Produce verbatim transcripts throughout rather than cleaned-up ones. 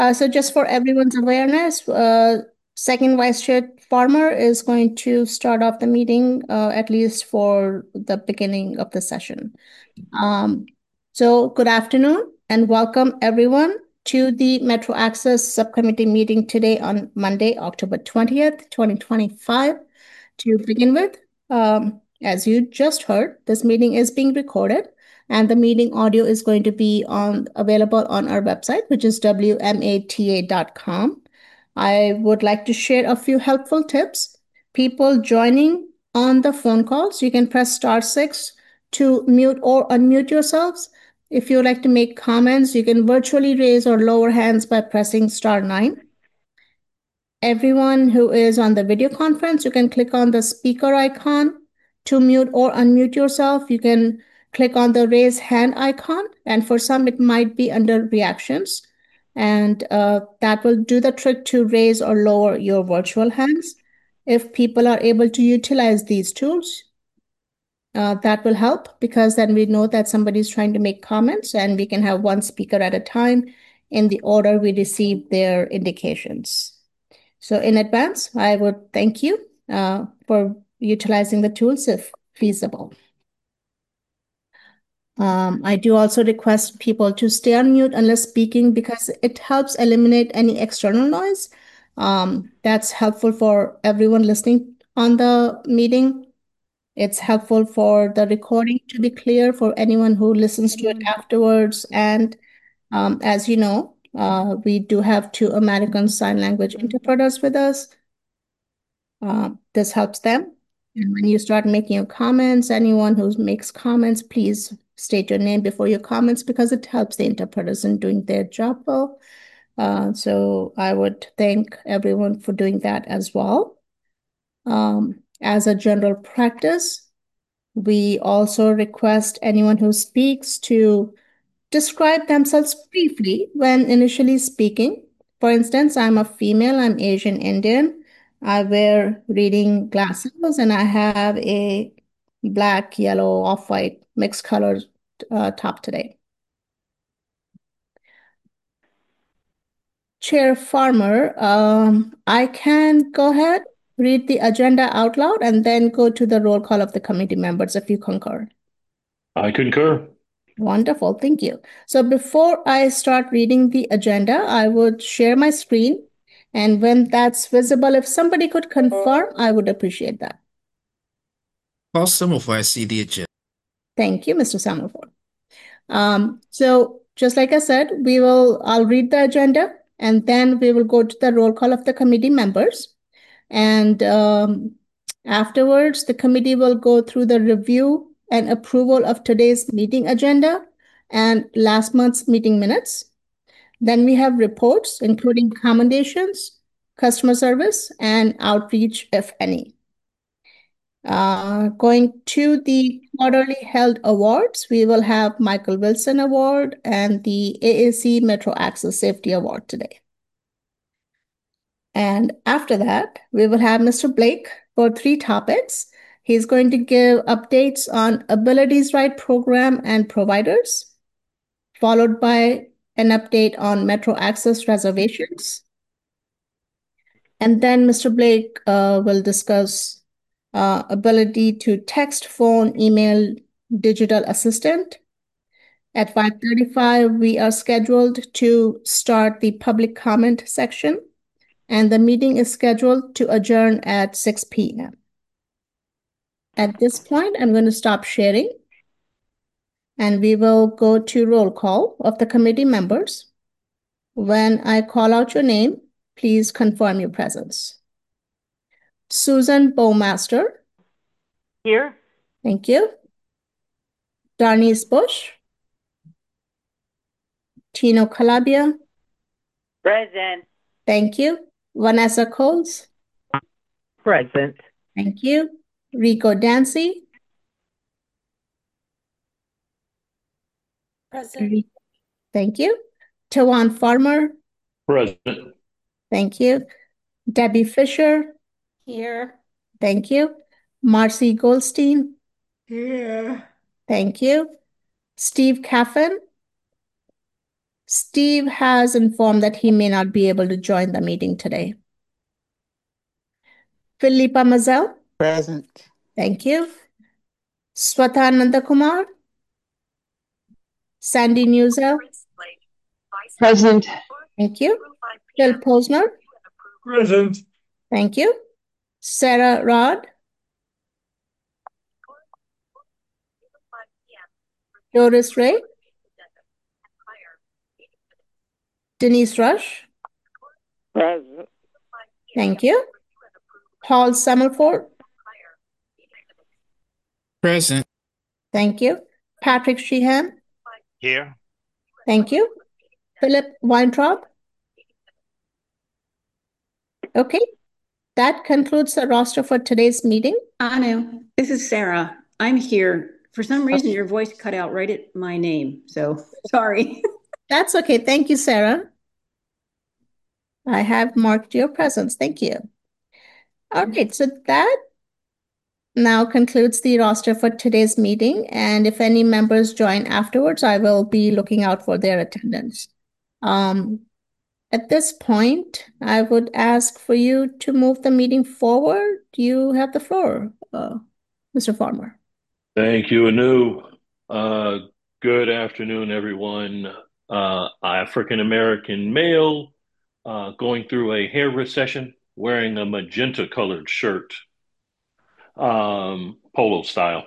Uh, so just for everyone's awareness, uh, second Vice Chair Farmer is going to start off the meeting, uh, at least for the beginning of the session. Um, so good afternoon and welcome everyone to the Metro Access Subcommittee meeting today on Monday, October twentieth, twenty twenty-five. To begin with, um, as you just heard, this meeting is being recorded and the meeting audio is going to be on available on our website, which is w m a t a dot com. I would like to share a few helpful tips. People joining on the phone calls, you can press star six to mute or unmute yourselves. If you would like to make comments, you can virtually raise or lower hands by pressing star nine. Everyone who is on the video conference, you can click on the speaker icon to mute or unmute yourself. You can click on the raise hand icon, and for some, it might be under reactions. And uh, that will do the trick to raise or lower your virtual hands. If people are able to utilize these tools, uh, that will help because then we know that somebody is trying to make comments and we can have one speaker at a time in the order we receive their indications. So in advance, I would thank you uh, for utilizing the tools if feasible. Um, I do also request people to stay on mute unless speaking because it helps eliminate any external noise. Um, that's helpful for everyone listening on the meeting. It's helpful for the recording to be clear for anyone who listens to it afterwards. And um, as you know, uh, we do have two American Sign Language interpreters with us. Uh, this helps them. And when you start making your comments, anyone who makes comments, please state your name before your comments because it helps the interpreters in doing their job well. Uh, so I would thank everyone for doing that as well. Um, as a general practice, we also request anyone who speaks to describe themselves briefly when initially speaking. For instance, I'm a female, I'm Asian Indian. I wear reading glasses and I have a black, yellow, off-white mixed color uh, top today. Chair Farmer, um, I can go ahead, read the agenda out loud, and then go to the roll call of the committee members if you concur. I concur. Wonderful, thank you. So before I start reading the agenda, I would share my screen. And when that's visible, if somebody could confirm, I would appreciate that. Paul Summerford, I see the agenda. Thank you, Mister Summerford. Um, so just like I said, we will, I'll read the agenda and then we will go to the roll call of the committee members. And um, afterwards, the committee will go through the review and approval of today's meeting agenda and last month's meeting minutes. Then we have reports, including commendations, customer service, and outreach, if any. Uh, going to the quarterly held awards, we will have Michael Wilson Award and the A A C Metro Access Safety Award today. And after that, we will have Mister Blake for three topics. He's going to give updates on Abilities Right program and providers, followed by an update on Metro Access reservations. And then Mister Blake uh, will discuss uh, ability to text, phone, email, digital assistant. At five thirty-five, we are scheduled to start the public comment section, and the meeting is scheduled to adjourn at six p m At this point, I'm going to stop sharing, and we will go to roll call of the committee members. When I call out your name, please confirm your presence. Susan Bowmaster. Here. Thank you. Darnice Bush. Tino Calabia. Present. Thank you. Vanessa Coles. Present. Thank you. Rico Dancy. Present. Thank you. Tawan Farmer. Present. Thank you. Debbie Fisher. Here. Thank you. Marcy Goldstein. Here. Thank you. Steve Caffin. Steve has informed that he may not be able to join the meeting today. Philippa Mazel. Present. Thank you. Swatha Nandakumar. Sandy Newsel. Present. Thank you. Phil Posner. Present. Thank you. Sarah Rod. Doris Ray. Denise Rush. Present. Thank you. Paul Summerford. Present. Thank you. Patrick Sheehan. Here. Thank you. Philip Weintraub. Okay. That concludes the roster for today's meeting. Anu, this is Sarah. I'm here. For some reason, your voice cut out right at my name. So sorry. That's okay. Thank you, Sarah. I have marked your presence. Thank you. All right. So that now concludes the roster for today's meeting. And if any members join afterwards, I will be looking out for their attendance. Um, at this point, I would ask for you to move the meeting forward. You have the floor, uh, Mister Farmer. Thank you, Anu. Uh, good afternoon, everyone. Uh, African-American male uh, going through a hair recession, wearing a magenta-colored shirt, um, polo style.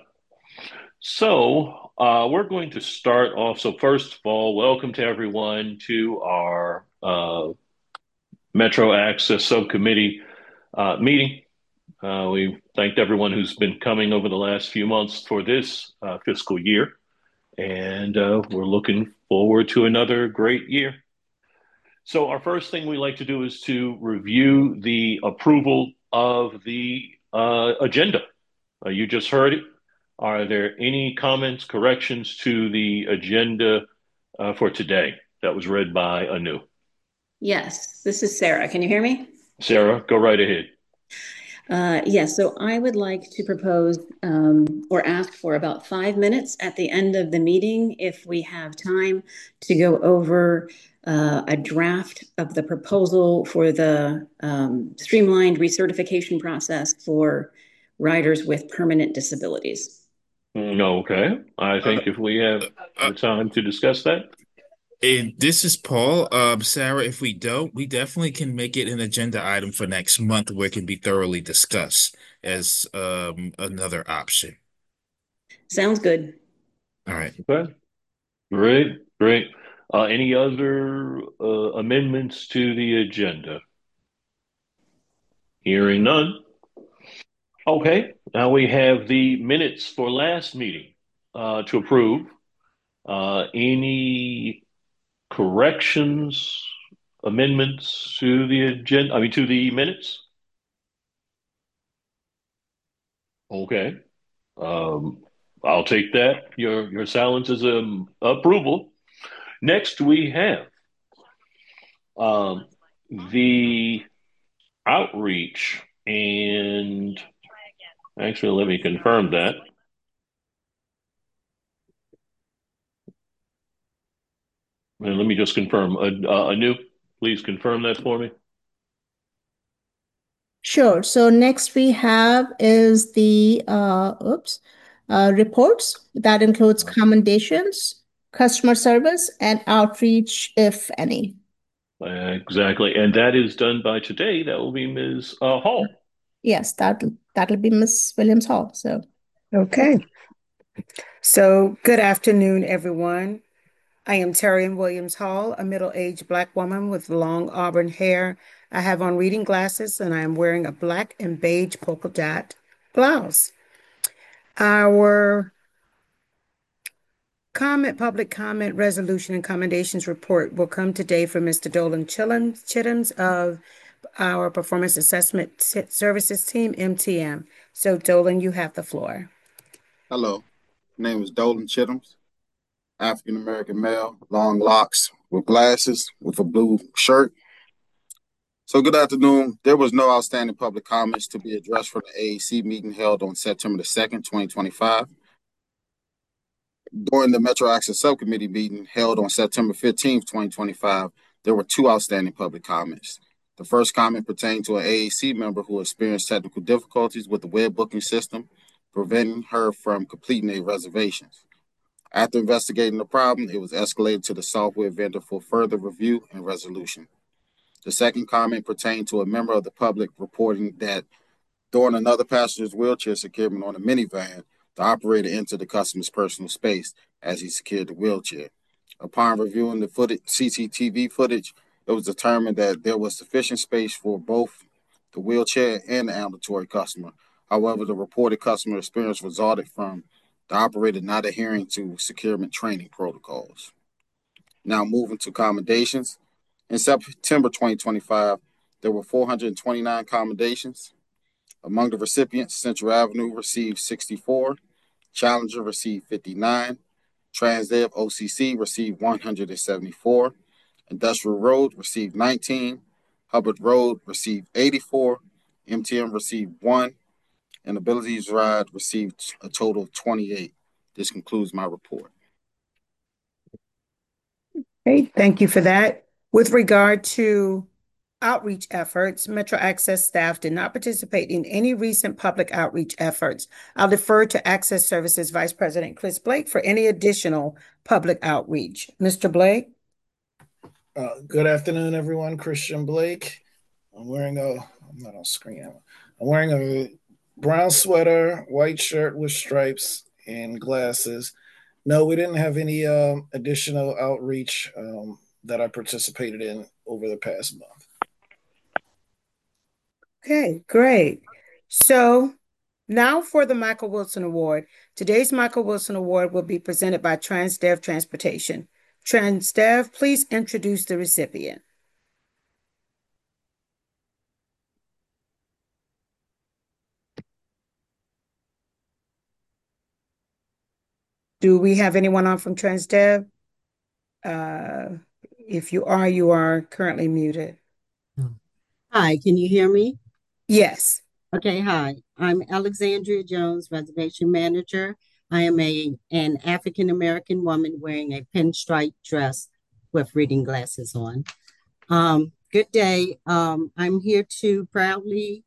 So uh, we're going to start off. So first of all, welcome to everyone to our uh, Metro Access Subcommittee uh, meeting. Uh, we thanked everyone who's been coming over the last few months for this uh, fiscal year, and uh, we're looking forward to another great year. So our first thing we like to do is to review the approval of the uh, agenda. Uh, you just heard it. Are there any comments, corrections to the agenda uh, for today that was read by Anu? Yes, this is Sarah. Can you hear me? Sarah, go right ahead. Uh, yes, so I would like to propose um, or ask for about five minutes at the end of the meeting, if we have time, to go over uh, a draft of the proposal for the um, streamlined recertification process for riders with permanent disabilities. Okay, I think if we have Uh, the time to discuss that. and this is Paul. Um, Sarah, if we don't, we definitely can make it an agenda item for next month where it can be thoroughly discussed as um, another option. Sounds good. All right. Okay, great, great. Uh, any other uh, amendments to the agenda? Hearing none. Okay, now we have the minutes for last meeting uh, to approve. Uh, any corrections, amendments to the agenda? I mean, to the minutes? Okay. Um, I'll take that. Your your silence is um, approval. Next, we have um, the outreach, and actually, let me confirm that. And let me just confirm. Uh, uh, Anu, please confirm that for me. Sure. So next we have is the uh, oops, uh, reports. That includes commendations, customer service, and outreach, if any. Exactly. And that is done by today. That will be Miz Uh, Hall. Yes, that that'll be Miss Williams Hall. So Okay. So, good afternoon, everyone. I am Terrian Williams Hall, a middle-aged Black woman with long auburn hair. I have on reading glasses, and I am wearing a black and beige polka dot blouse. Our comment, public comment, resolution, and commendations report will come today from Mister Dolan Chillums, Chittums of our Performance Assessment Services Team, M T M. So, Dolan, you have the floor. Hello, my name is Dolan Chittums, African American male, long locks, with glasses, with a blue shirt. So good afternoon. There was no outstanding public comments to be addressed for the A A C meeting held on September the second, twenty twenty-five. During the Metro Access Subcommittee meeting held on September fifteenth, twenty twenty-five, there were two outstanding public comments. The first comment pertained to an A A C member who experienced technical difficulties with the web booking system, preventing her from completing a reservation. After investigating the problem, it was escalated to the software vendor for further review and resolution. The second comment pertained to a member of the public reporting that during another passenger's wheelchair securement on a minivan, the operator entered the customer's personal space as he secured the wheelchair. Upon reviewing the footage, C C T V footage, it was determined that there was sufficient space for both the wheelchair and the ambulatory customer. However, the reported customer experience resulted from the operator not adhering to securement training protocols. Now moving to commendations. In September twenty twenty-five, there were four hundred twenty-nine commendations. Among the recipients, Central Avenue received sixty-four, Challenger received fifty-nine, Transdev O C C received one hundred seventy-four, Industrial Road received nineteen, Hubbard Road received eighty-four, M T M received one, and Abilities Ride received a total of twenty-eight. This concludes my report. Great, thank you for that. With regard to outreach efforts, Metro Access staff did not participate in any recent public outreach efforts. I'll defer to Access Services Vice President Chris Blake for any additional public outreach. Mister Blake? Uh, good afternoon, everyone. Christian Blake. I'm wearing a, I'm not on screen. I'm wearing a brown sweater, white shirt with stripes, and glasses. No, we didn't have any um, additional outreach um, that I participated in over the past month. Okay, great. So now for the Michael Wilson Award. Today's Michael Wilson Award will be presented by Transdev Transportation. Transdev, please introduce the recipient. Do we have anyone on from Transdev? Uh, if you are, you are currently muted. Hi, can you hear me? Yes. Okay, hi. I'm Alexandria Jones, Reservation Manager. I am a an African American woman wearing a pinstripe dress with reading glasses on. Um, good day. Um, I'm here to proudly,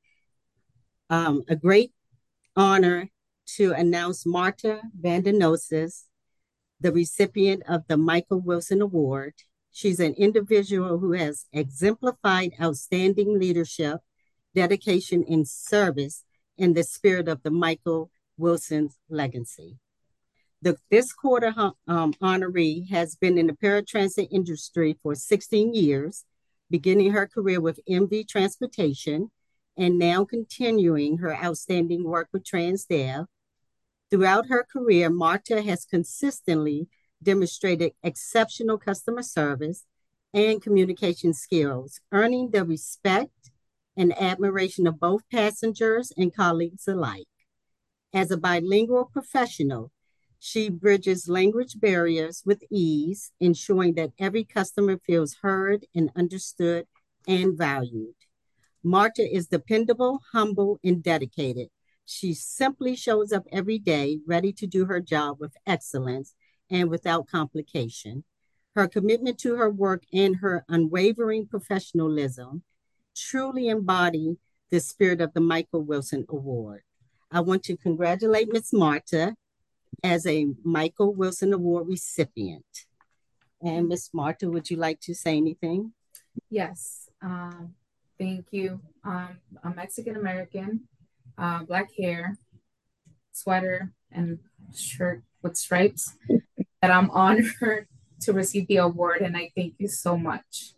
um, a great honor to announce Marta Vandenosis, the recipient of the Michael Wilson Award. She's an individual who has exemplified outstanding leadership, dedication, and service in the spirit of the Michael Wilson's legacy. The, this quarter um, honoree has been in the paratransit industry for sixteen years, beginning her career with M V Transportation and now continuing her outstanding work with Transdev. Throughout her career, Marta has consistently demonstrated exceptional customer service and communication skills, earning the respect and admiration of both passengers and colleagues alike. As a bilingual professional, she bridges language barriers with ease, ensuring that every customer feels heard and understood and valued. Marta is dependable, humble, and dedicated. She simply shows up every day, ready to do her job with excellence and without complication. Her commitment to her work and her unwavering professionalism truly embody the spirit of the Michael Wilson Award. I want to congratulate Miz Marta as a Michael Wilson Award recipient. And Miz Marta, would you like to say anything? Yes, um, thank you. Um, I'm Mexican American, uh, black hair, sweater, and shirt with stripes. That I'm honored to receive the award, and I thank you so much.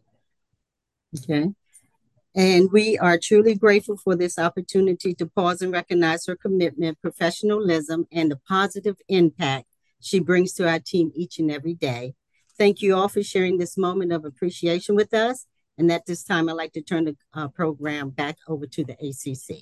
Okay. And we are truly grateful for this opportunity to pause and recognize her commitment, professionalism, and the positive impact she brings to our team each and every day. Thank you all for sharing this moment of appreciation with us. And at this time, I'd like to turn the uh, program back over to the A C C.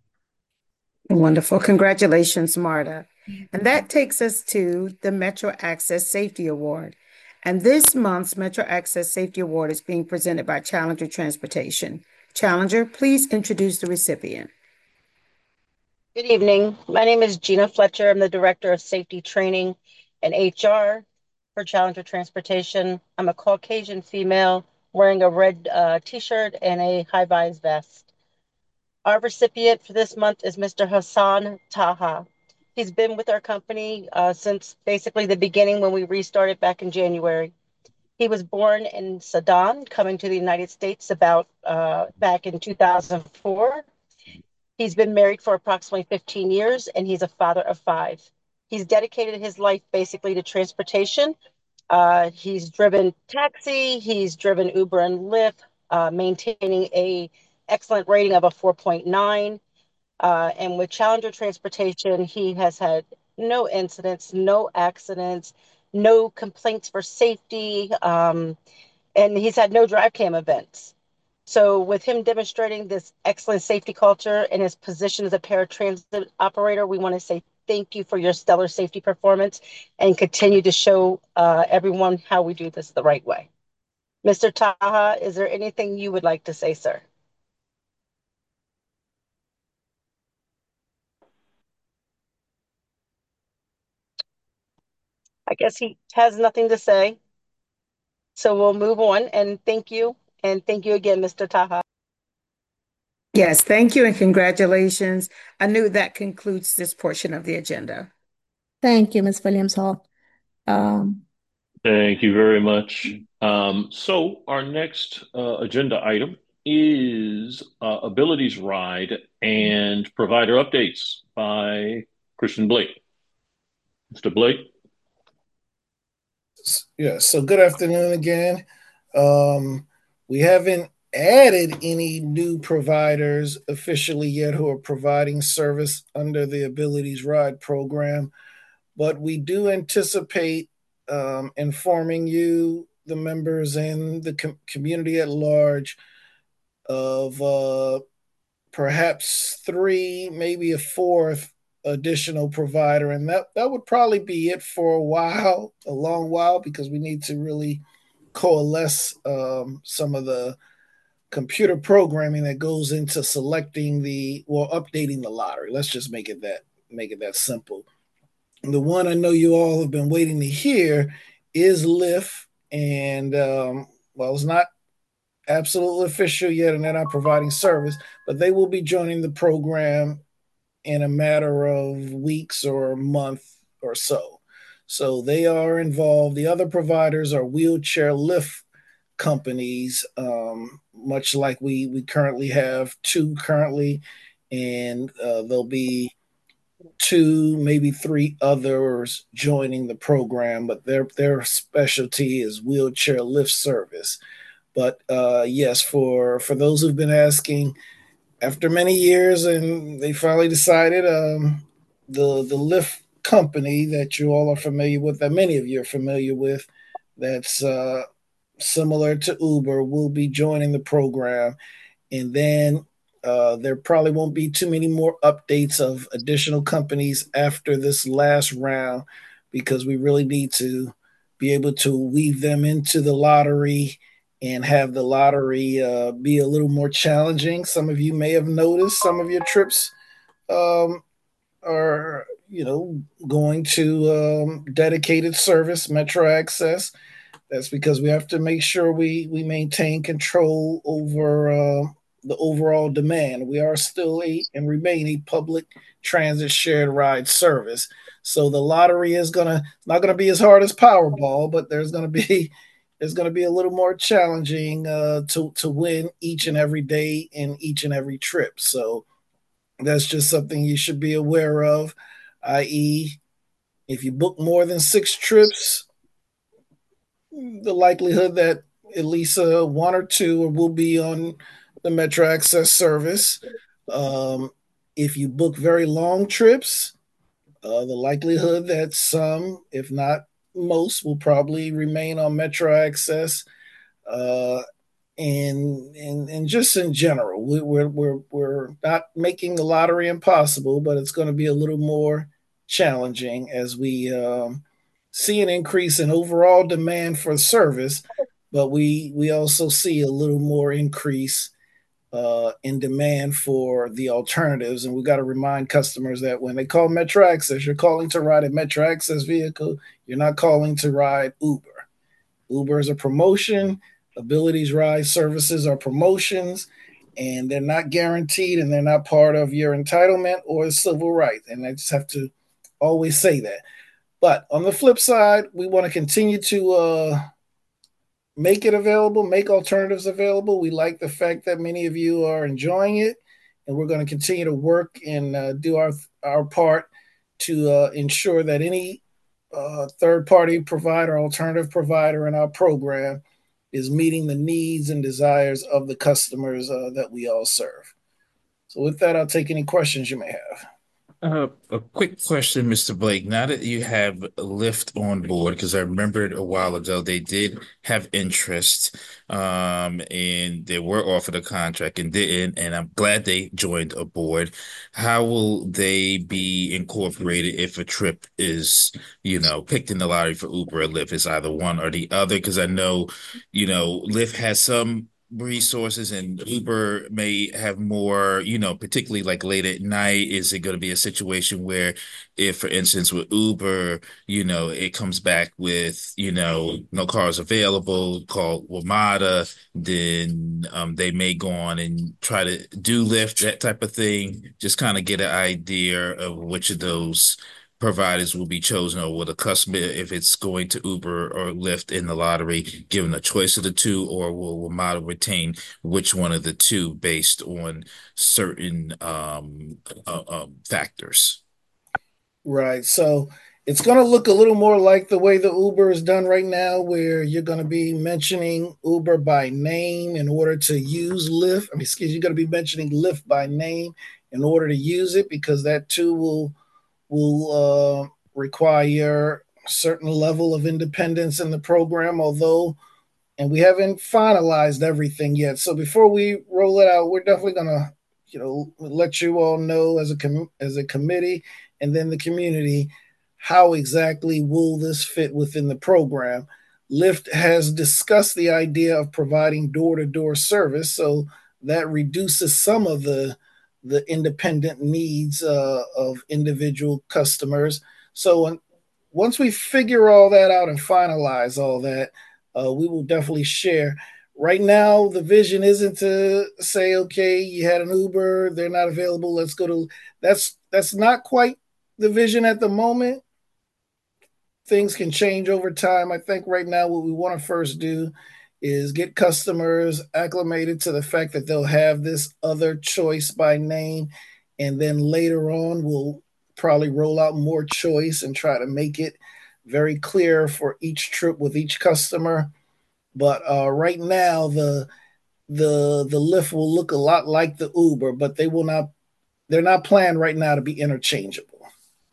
Wonderful. Congratulations, Marta. And that takes us to the Metro Access Safety Award. And this month's Metro Access Safety Award is being presented by Challenger Transportation. Challenger, please introduce the recipient. Good evening. My name is Gina Fletcher. I'm the Director of Safety Training and H R for Challenger Transportation. I'm a Caucasian female wearing a red uh, t-shirt and a high-vis vest. Our recipient for this month is Mister Hassan Taha. He's been with our company uh, since basically the beginning when we restarted back in January. He was born in Sudan, coming to the United States about uh, back in two thousand four. He's been married for approximately fifteen years, and he's a father of five. He's dedicated his life basically to transportation. Uh, he's driven taxi, he's driven Uber and Lyft, uh, maintaining a excellent rating of a four point nine. Uh, and with Challenger Transportation, he has had no incidents, no accidents, no complaints for safety, um, and he's had no drive cam events. So, with him demonstrating this excellent safety culture and his position as a paratransit operator, we want to say thank you for your stellar safety performance and continue to show uh, everyone how we do this the right way. Mister Taha, is there anything you would like to say, sir? I guess he has nothing to say. So we'll move on and thank you. And thank you again, Mister Taha. Yes, thank you and congratulations. I knew that concludes this portion of the agenda. Thank you, Miz Williams Hall. Um, Thank you very much. Um, so our next uh, agenda item is uh, Abilities Ride and Provider Updates by Christian Blake. Mister Blake? Yeah, so good afternoon again. Um, we haven't added any new providers officially yet who are providing service under the Abilities Ride program, but we do anticipate um, informing you, the members, and the com- community at large of uh, perhaps three, maybe a fourth additional provider. And that, that would probably be it for a while, a long while, because we need to really coalesce um, some of the computer programming that goes into selecting the or updating the lottery. Let's just make it that make it that simple. The one I know you all have been waiting to hear is Lyft, and um, well, it's not absolutely official yet, and they're not providing service, but they will be joining the program in a matter of weeks or a month or so. So they are involved. The other providers are wheelchair lift companies, um, much like we we currently have two currently, and uh, there'll be two, maybe three others joining the program. But their their specialty is wheelchair lift service. But uh, yes, for for those who've been asking, after many years, and they finally decided, um, the the Lyft company that you all are familiar with, that many of you are familiar with, that's uh, similar to Uber, will be joining the program, and then uh, there probably won't be too many more updates of additional companies after this last round, because we really need to be able to weave them into the lottery and have the lottery uh, be a little more challenging. Some of you may have noticed some of your trips um, are, you know, going to um, dedicated service, Metro Access. That's because we have to make sure we we maintain control over uh, the overall demand. We are still a and remain a public transit shared ride service. So the lottery is gonna not gonna be as hard as Powerball, but there's gonna be it's gonna be a little more challenging uh, to to win each and every day in each and every trip. So that's just something you should be aware of. that is, if you book more than six trips, the likelihood that at least uh, one or two will be on the Metro Access service. Um, if you book very long trips, uh, the likelihood that some, if not most, will probably remain on Metro Access. Uh, and, and and just in general, we, we're we're we're not making the lottery impossible, but it's going to be a little more challenging as we um, see an increase in overall demand for service, but we we also see a little more increase uh, in demand for the alternatives. And we got to remind customers that when they call Metro Access, you're calling to ride a Metro Access vehicle. You're not calling to ride Uber. Uber is a promotion. Abilities Ride services are promotions, and they're not guaranteed, and they're not part of your entitlement or civil right. And I just have to always say that. But on the flip side, we want to continue to uh, make it available, make alternatives available. We like the fact that many of you are enjoying it, and we're going to continue to work and uh, do our our part to uh, ensure that any uh, third-party provider, alternative provider in our program is meeting the needs and desires of the customers uh, that we all serve. So with that, I'll take any questions you may have. Uh, a quick question, Mister Blake. Now that you have Lyft on board, because I remembered a while ago they did have interest, um, and they were offered a contract and didn't, and I'm glad they joined aboard. How will they be incorporated if a trip is, you know, picked in the lottery for Uber or Lyft? Is either one or the other? Because I know, you know, Lyft has some resources and Uber may have more, you know, particularly like late at night. Is it going to be a situation where if, for instance, with Uber, you know, it comes back with, you know, no cars available, call WMATA, then um, they may go on and try to do Lyft, that type of thing. Just kind of get an idea of which of those providers will be chosen, or will the customer, if it's going to Uber or Lyft in the lottery, given a choice of the two, or will WMATA retain which one of the two based on certain um, uh, uh, factors? Right. So it's going to look a little more like the way the Uber is done right now, where you're going to be mentioning Uber by name in order to use Lyft. I mean, excuse me, you're going to be mentioning Lyft by name in order to use it, because that too will will uh, require a certain level of independence in the program, although, and we haven't finalized everything yet. So before we roll it out, we're definitely going to, you know, let you all know as a com- as a committee and then the community, how exactly will this fit within the program. Lyft has discussed the idea of providing door-to-door service, so that reduces some of the the independent needs uh, of individual customers. So when, once we figure all that out and finalize all that, uh, we will definitely share. Right now, the vision isn't to say, okay, you had an Uber, they're not available, let's go to, that's that's not quite the vision at the moment. Things can change over time. I think right now what we want to first do is get customers acclimated to the fact that they'll have this other choice by name. And then later on, we'll probably roll out more choice and try to make it very clear for each trip with each customer. But uh, right now, the the the Lyft will look a lot like the Uber, but they will not. They're not planned right now to be interchangeable.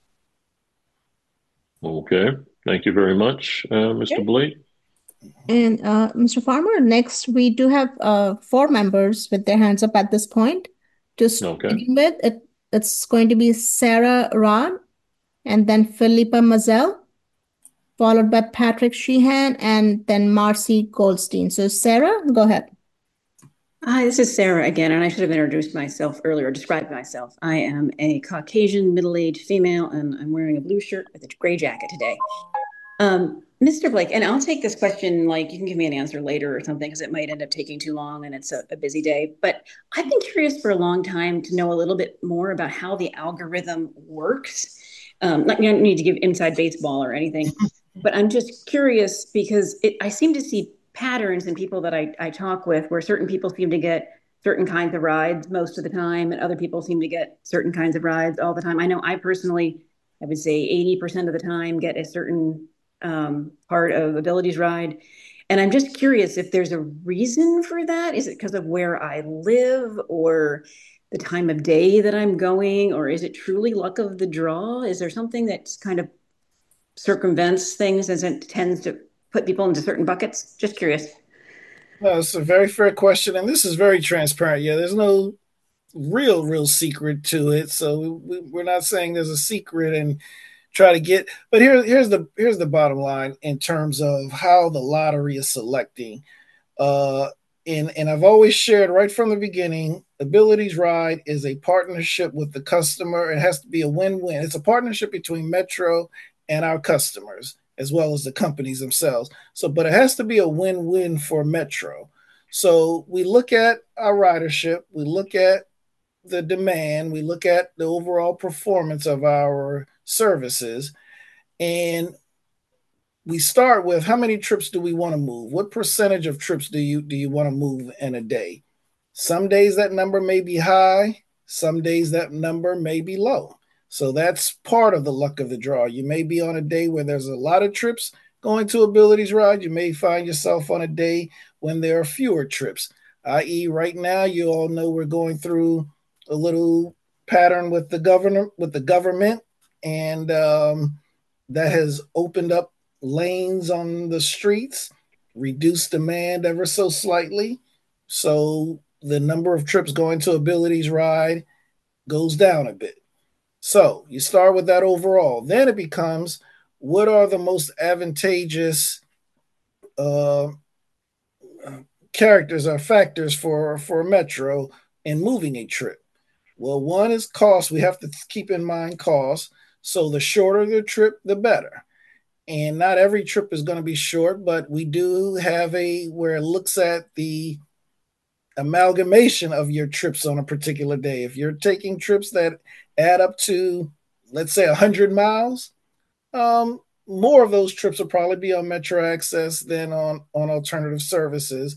Okay. Thank you very much, uh, Mister Okay. Blake. And uh, Mister Farmer, next we do have uh, four members with their hands up at this point. To Okay. begin with, it, it's going to be Sarah Rod, and then Philippa Mazel, followed by Patrick Sheehan, and then Marcy Goldstein. So Sarah, go ahead. Hi, this is Sarah again, and I should have introduced myself earlier, described myself. I am a Caucasian middle-aged female, and I'm wearing a blue shirt with a gray jacket today. Um, Mister Blake, and I'll take this question, like you can give me an answer later or something, because it might end up taking too long and it's a, a busy day. But I've been curious for a long time to know a little bit more about how the algorithm works. Um, like, you don't need to give inside baseball or anything, but I'm just curious because it, I seem to see patterns in people that I, I talk with where certain people seem to get certain kinds of rides most of the time, and other people seem to get certain kinds of rides all the time. I know I personally, I would say eighty percent of the time get a certain um, part of Abilities Ride. And I'm just curious if there's a reason for that. Is it because of where I live or the time of day that I'm going, or is it truly luck of the draw? Is there something that kind of circumvents things as it tends to put people into certain buckets? Just curious. No, it's a very fair question, and this is very transparent. Yeah, there's no real, real secret to it. So we, we're not saying there's a secret and try to get. But here, here's the here's the bottom line in terms of how the lottery is selecting. Uh, and, and I've always shared right from the beginning, Abilities Ride is a partnership with the customer. It has to be a win-win. It's a partnership between Metro and our customers, as well as the companies themselves. So, but it has to be a win-win for Metro. So we look at our ridership, we look at the demand, we look at the overall performance of our services, and we start with how many trips do we want to move? What percentage of trips do you do you want to move in a day? Some days that number may be high, some days that number may be low. So that's part of the luck of the draw. You may be on a day where there's a lot of trips going to Abilities Ride. You may find yourself on a day when there are fewer trips, that is, right now, you all know we're going through a little pattern with the governor, with the government, and um, that has opened up lanes on the streets, reduced demand ever so slightly. So the number of trips going to Abilities Ride goes down a bit. So you start with that overall. Then it becomes, what are the most advantageous uh, characters or factors for, for Metro in moving a trip? Well, one is cost. We have to keep in mind cost. So the shorter the trip, the better. And not every trip is going to be short, but we do have a where it looks at the amalgamation of your trips on a particular day. If you're taking trips that add up to, let's say, one hundred miles, um, more of those trips will probably be on Metro Access than on, on alternative services,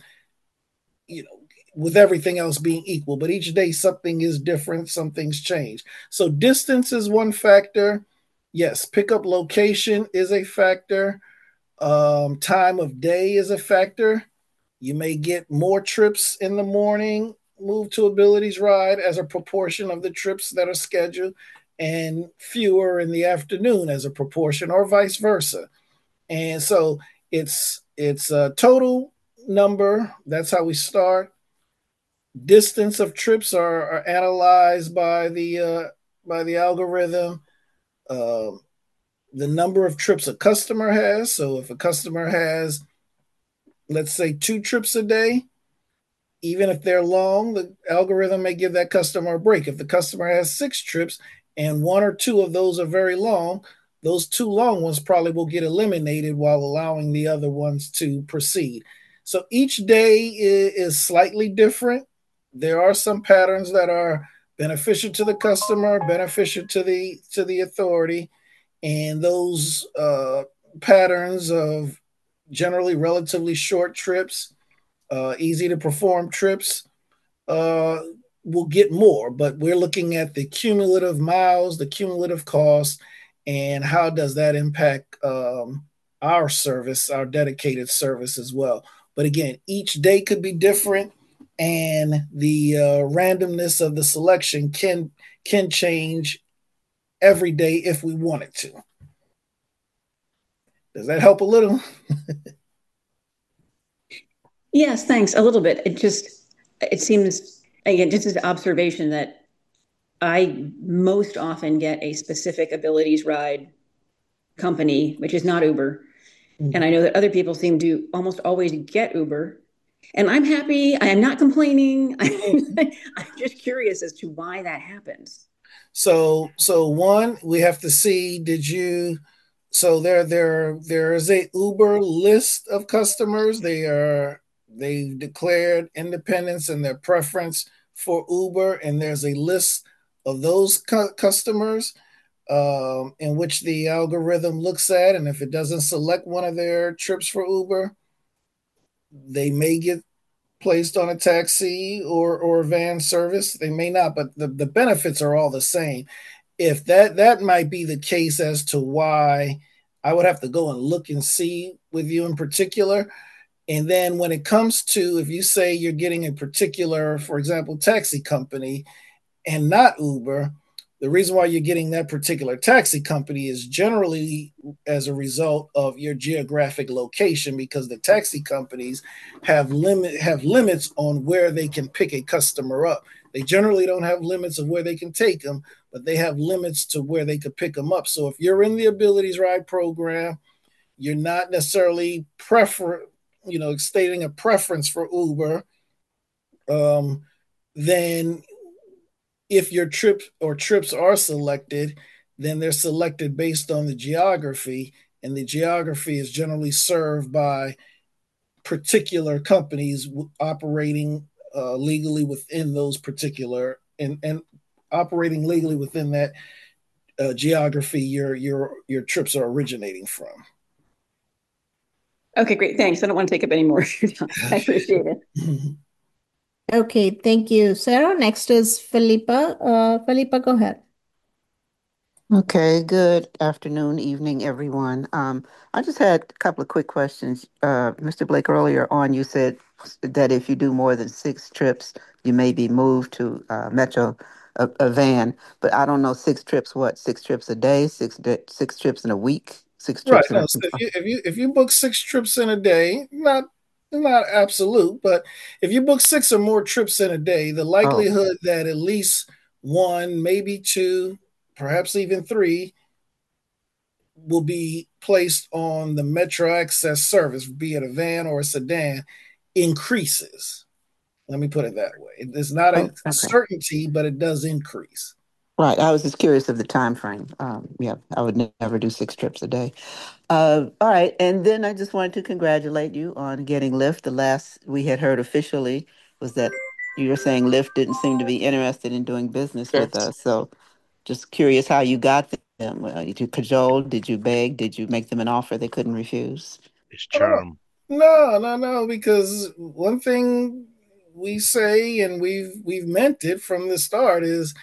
you know, with everything else being equal. But each day something is different, some things change. So distance is one factor. Yes, pickup location is a factor. Um, time of day is a factor. You may get more trips in the morning, move to Abilities Ride as a proportion of the trips that are scheduled, and fewer in the afternoon as a proportion, or vice versa. And so it's it's a total number. That's how we start. Distance of trips are, are analyzed by the uh, by the algorithm. Uh, the number of trips a customer has. So if a customer has, let's say, two trips a day, even if they're long, the algorithm may give that customer a break. If the customer has six trips and one or two of those are very long, those two long ones probably will get eliminated while allowing the other ones to proceed. So each day is, is slightly different. There are some patterns that are beneficial to the customer, beneficial to the to the authority, and those uh, patterns of generally relatively short trips, uh, easy to perform trips, uh, will get more. But we're looking at the cumulative miles, the cumulative cost, and how does that impact um, our service, our dedicated service as well. But again, each day could be different, and the uh, randomness of the selection can can change every day if we want it to. Does that help a little? Yes, thanks. A little bit. It just, it seems, again, just as an observation that I most often get a specific Abilities Ride company, which is not Uber. Mm-hmm. And I know that other people seem to almost always get Uber. And I'm happy. I am not complaining. I'm just curious as to why that happens. So, so one, we have to see, did you, so there, there, there is a Uber list of customers. They are, they've declared independence and their preference for Uber. And there's a list of those cu- customers um, in which the algorithm looks at. And if it doesn't select one of their trips for Uber, they may get placed on a taxi or or van service. They may not, but the, the benefits are all the same. If that that might be the case as to why, I would have to go and look and see with you in particular. And then when it comes to, if you say you're getting a particular, for example, taxi company and not Uber, the reason why you're getting that particular taxi company is generally as a result of your geographic location, because the taxi companies have limit have limits on where they can pick a customer up. They generally don't have limits of where they can take them, but they have limits to where they could pick them up. So if you're in the Abilities Ride program, you're not necessarily prefer, you know, stating a preference for Uber. um, then if your trip or trips are selected, then they're selected based on the geography, and the geography is generally served by particular companies operating uh, legally within those particular and and operating legally within that uh, geography your your your trips are originating from. Okay, great. Thanks. I don't want to take up any more. I appreciate it. Okay, thank you, Sarah. Next is Philippa. Uh, Philippa, go ahead. Okay, good afternoon, evening, everyone. Um, I just had a couple of quick questions. Uh, Mister Blake, earlier on, you said that if you do more than six trips, you may be moved to uh, Metro, a, a van. But I don't know, six trips, what? Six trips a day, six di- six trips in a week, six Right. trips in No. a. So if you if you if you book six trips in a day, not not absolute, but if you book six or more trips in a day, the Oh, likelihood that at least one, maybe two, perhaps even three, will be placed on the Metro Access service, be it a van or a sedan, increases. Let me put it that way. It's not oh, a okay. certainty, but it does increase. Right. I was just curious of the time frame. Um, yeah, I would ne- never do six trips a day. Uh, all right, and then I just wanted to congratulate you on getting Lyft. The last we had heard officially was that you were saying Lyft didn't seem to be interested in doing business with us. So just curious how you got them. Uh, did you cajole? Did you beg? Did you make them an offer they couldn't refuse? It's Oh, charm. no, no, no, because one thing we say and we've we've meant it from the start is,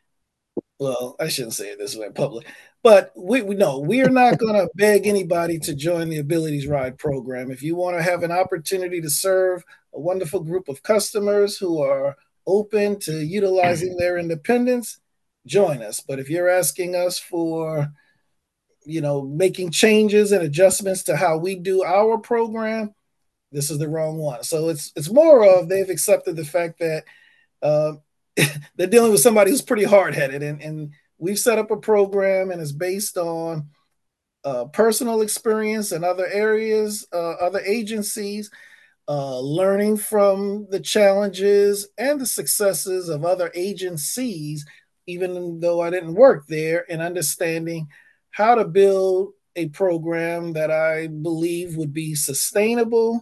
well, I shouldn't say it this way in public, but we, we know we are not going to beg anybody to join the Abilities Ride program. If you want to have an opportunity to serve a wonderful group of customers who are open to utilizing their independence, join us. But if you're asking us for, you know, making changes and adjustments to how we do our program, this is the wrong one. So it's it's more of they've accepted the fact that uh, they're dealing with somebody who's pretty hard headed, and, and we've set up a program and it's based on uh, personal experience and other areas, uh, other agencies, uh, learning from the challenges and the successes of other agencies, even though I didn't work there, and understanding how to build a program that I believe would be sustainable,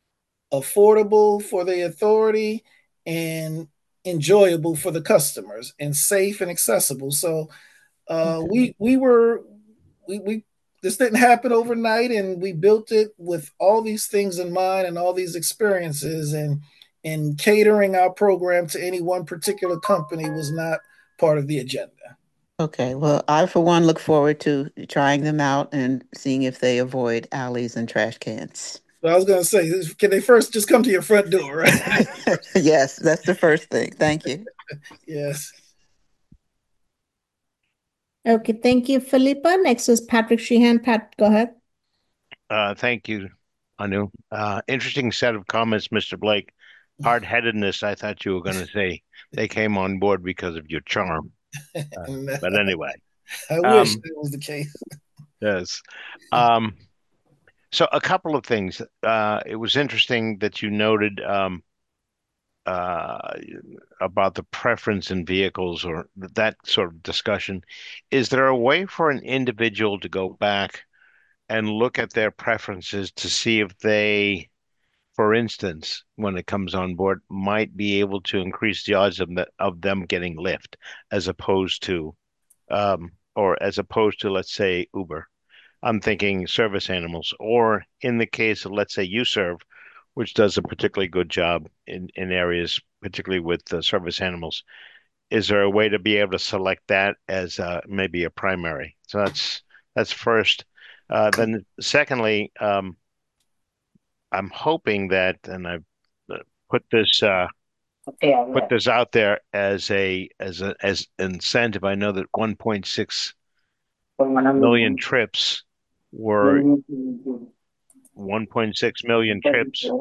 affordable for the authority, and enjoyable for the customers, and safe and accessible. So uh, we we were we we this didn't happen overnight, and we built it with all these things in mind and all these experiences, and and catering our program to any one particular company was not part of the agenda. Okay, well, I for one look forward to trying them out and seeing if they avoid alleys and trash cans. So I was going to say, can they first just come to your front door, right? Yes, that's the first thing. Thank you. Yes. Okay, thank you, Philippa. Next is Patrick Sheehan. Pat, go ahead. Uh, thank you, Anu. Uh, interesting set of comments, Mister Blake. Hard-headedness, I thought you were going to say they came on board because of your charm. Uh, but anyway. I um, wish that was the case. Yes. Um, so a couple of things. Uh, it was interesting that you noted um, uh, about the preference in vehicles or that sort of discussion. Is there a way for an individual to go back and look at their preferences to see if they, for instance, when it comes on board, might be able to increase the odds of, the, of them getting Lyft as opposed to, um, or as opposed to, let's say, Uber? I'm thinking service animals, or in the case of, let's say, UServe, which does a particularly good job in, in areas, particularly with the service animals. Is there a way to be able to select that as uh, maybe a primary? So that's that's first. Uh, then secondly, um, I'm hoping that, and I've uh, put this uh, put this out there as a as a as incentive. I know that one point six million trips were one point six million trips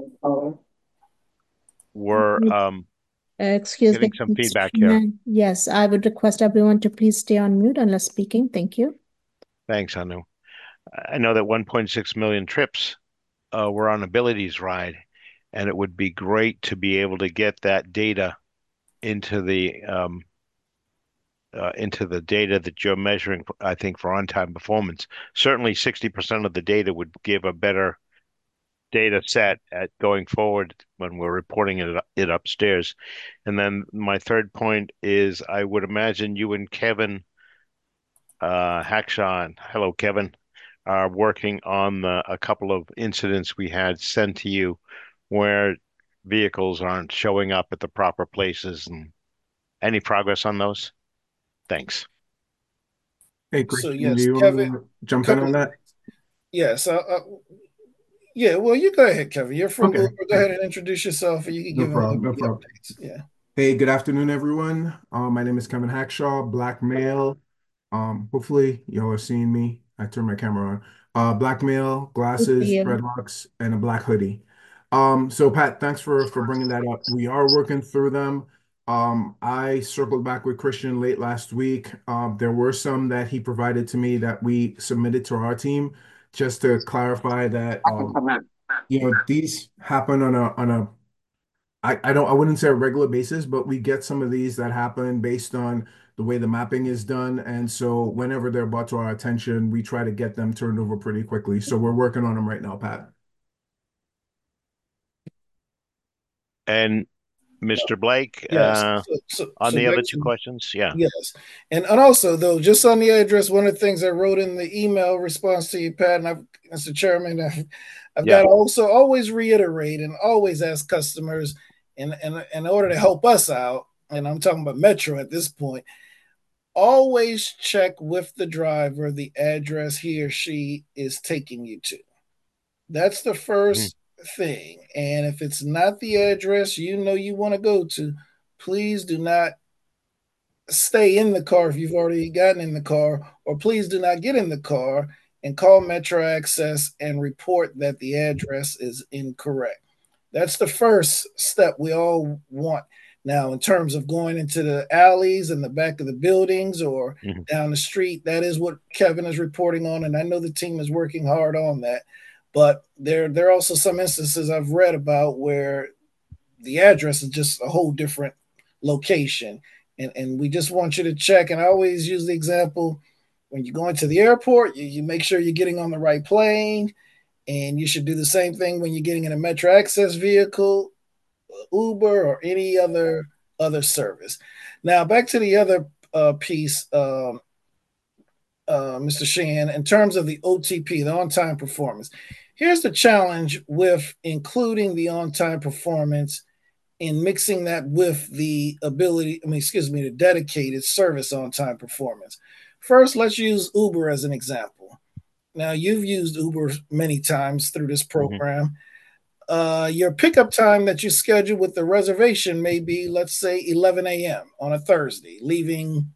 were um, Excuse me, getting some Mister feedback here. Sheehan. Yes, I would request everyone to please stay on mute unless speaking. Thank you. Thanks, Anu. I know that one point six million trips uh, were on Abilities Ride, and it would be great to be able to get that data into the um, uh, into the data that you're measuring, I think, for on-time performance. Certainly sixty percent of the data would give a better data set at going forward when we're reporting it, it upstairs. And then my third point is I would imagine you and Kevin uh, Hackshaw, hello, Kevin, are working on the, a couple of incidents we had sent to you where vehicles aren't showing up at the proper places. And any progress on those? Thanks. Hey, So Christian, do yes, you want Kevin, to jump in couple on of that? yes, uh, uh, yeah. Well, you go ahead, Kevin. You're from Okay. Uber. Go ahead and introduce yourself, and you can No give them problem, no the problem. updates. Yeah. Hey, good afternoon, everyone. Um, my name is Kevin Hackshaw, black male. Um, hopefully y'all are seeing me. I turned my camera on. Uh, black male, glasses, Yeah. dreadlocks, and a black hoodie. Um, so Pat, thanks for for bringing that up. We are working through them. Um, I circled back with Christian late last week. Um, there were some that he provided to me that we submitted to our team just to clarify that um, you know, these happen on a on a I, I don't I wouldn't say a regular basis, but we get some of these that happen based on the way the mapping is done. And so whenever they're brought to our attention, we try to get them turned over pretty quickly. So we're working on them right now, Pat. And Mister Blake, Yes. uh, So, so, on so the back other two to questions, yeah. yes, and and also though, just on the address, one of the things I wrote in the email response to you, Pat, and I've, Mister Chairman, I've, I've Yeah. got to also always reiterate and always ask customers, in, in in order to help us out, and I'm talking about Metro at this point, always check with the driver the address he or she is taking you to. That's the Mhm. first thing. And if it's not the address you know you want to go to, please do not stay in the car if you've already gotten in the car, or please do not get in the car and call Metro Access and report that the address is incorrect. That's the first step we all want. Now, in terms of going into the alleys and the back of the buildings or Mhm. down the street, that is what Kevin is reporting on, and I know the team is working hard on that. But there, there are also some instances I've read about where the address is just a whole different location. And, and we just want you to check. And I always use the example when you go into the airport, you, you make sure you're getting on the right plane. And you should do the same thing when you're getting in a Metro Access vehicle, Uber, or any other other service. Now, back to the other uh, piece, um, uh, Mister Shan, in terms of the O T P, the on-time performance. Here's the challenge with including the on-time performance and mixing that with the ability, I mean, excuse me, the dedicated service on-time performance. First, let's use Uber as an example. Now, you've used Uber many times through this program. Mm-hmm. Uh, your pickup time that you schedule with the reservation may be, let's say, eleven a.m. on a Thursday, leaving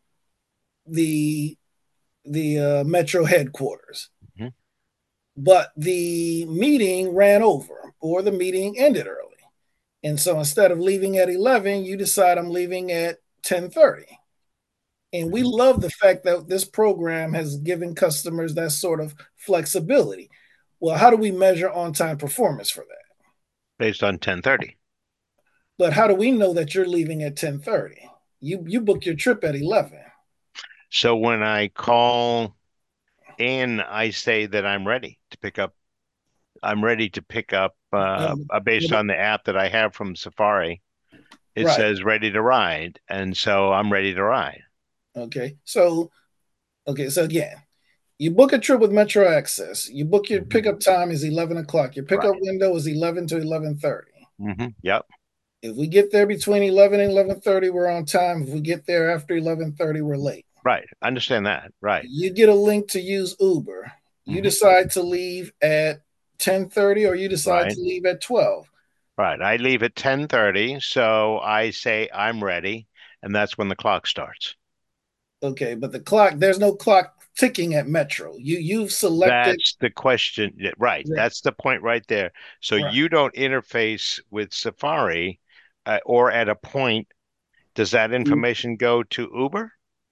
the the uh, Metro headquarters. Mm-hmm. But the meeting ran over, or the meeting ended early. And so instead of leaving at eleven, you decide I'm leaving at ten thirty. And we love the fact that this program has given customers that sort of flexibility. Well, how do we measure on-time performance for that? Based on ten thirty. But how do we know that you're leaving at ten thirty? You you book your trip at eleven. So when I call in, I say that I'm ready to pick up. I'm ready to pick up uh, uh, based on the app that I have from Safari. It right. says ready to ride. And so I'm ready to ride. Okay. So, okay. So again, you book a trip with Metro Access. You book your mm-hmm. pickup time is eleven o'clock. Your pickup right. window is eleven to eleven thirty. Mm-hmm. Yep. If we get there between eleven and eleven thirty, we're on time. If we get there after eleven thirty, we're late. Right. I understand that. Right. You get a link to use Uber. You mm-hmm. decide to leave at ten thirty, or you decide right. to leave at twelve. Right. I leave at ten thirty. So I say I'm ready. And that's when the clock starts. Okay. But the clock, there's no clock ticking at Metro. You, you've selected. That's the question. Right. right. That's the point right there. So right. you don't interface with Safari uh, or at a point, does that information go to Uber?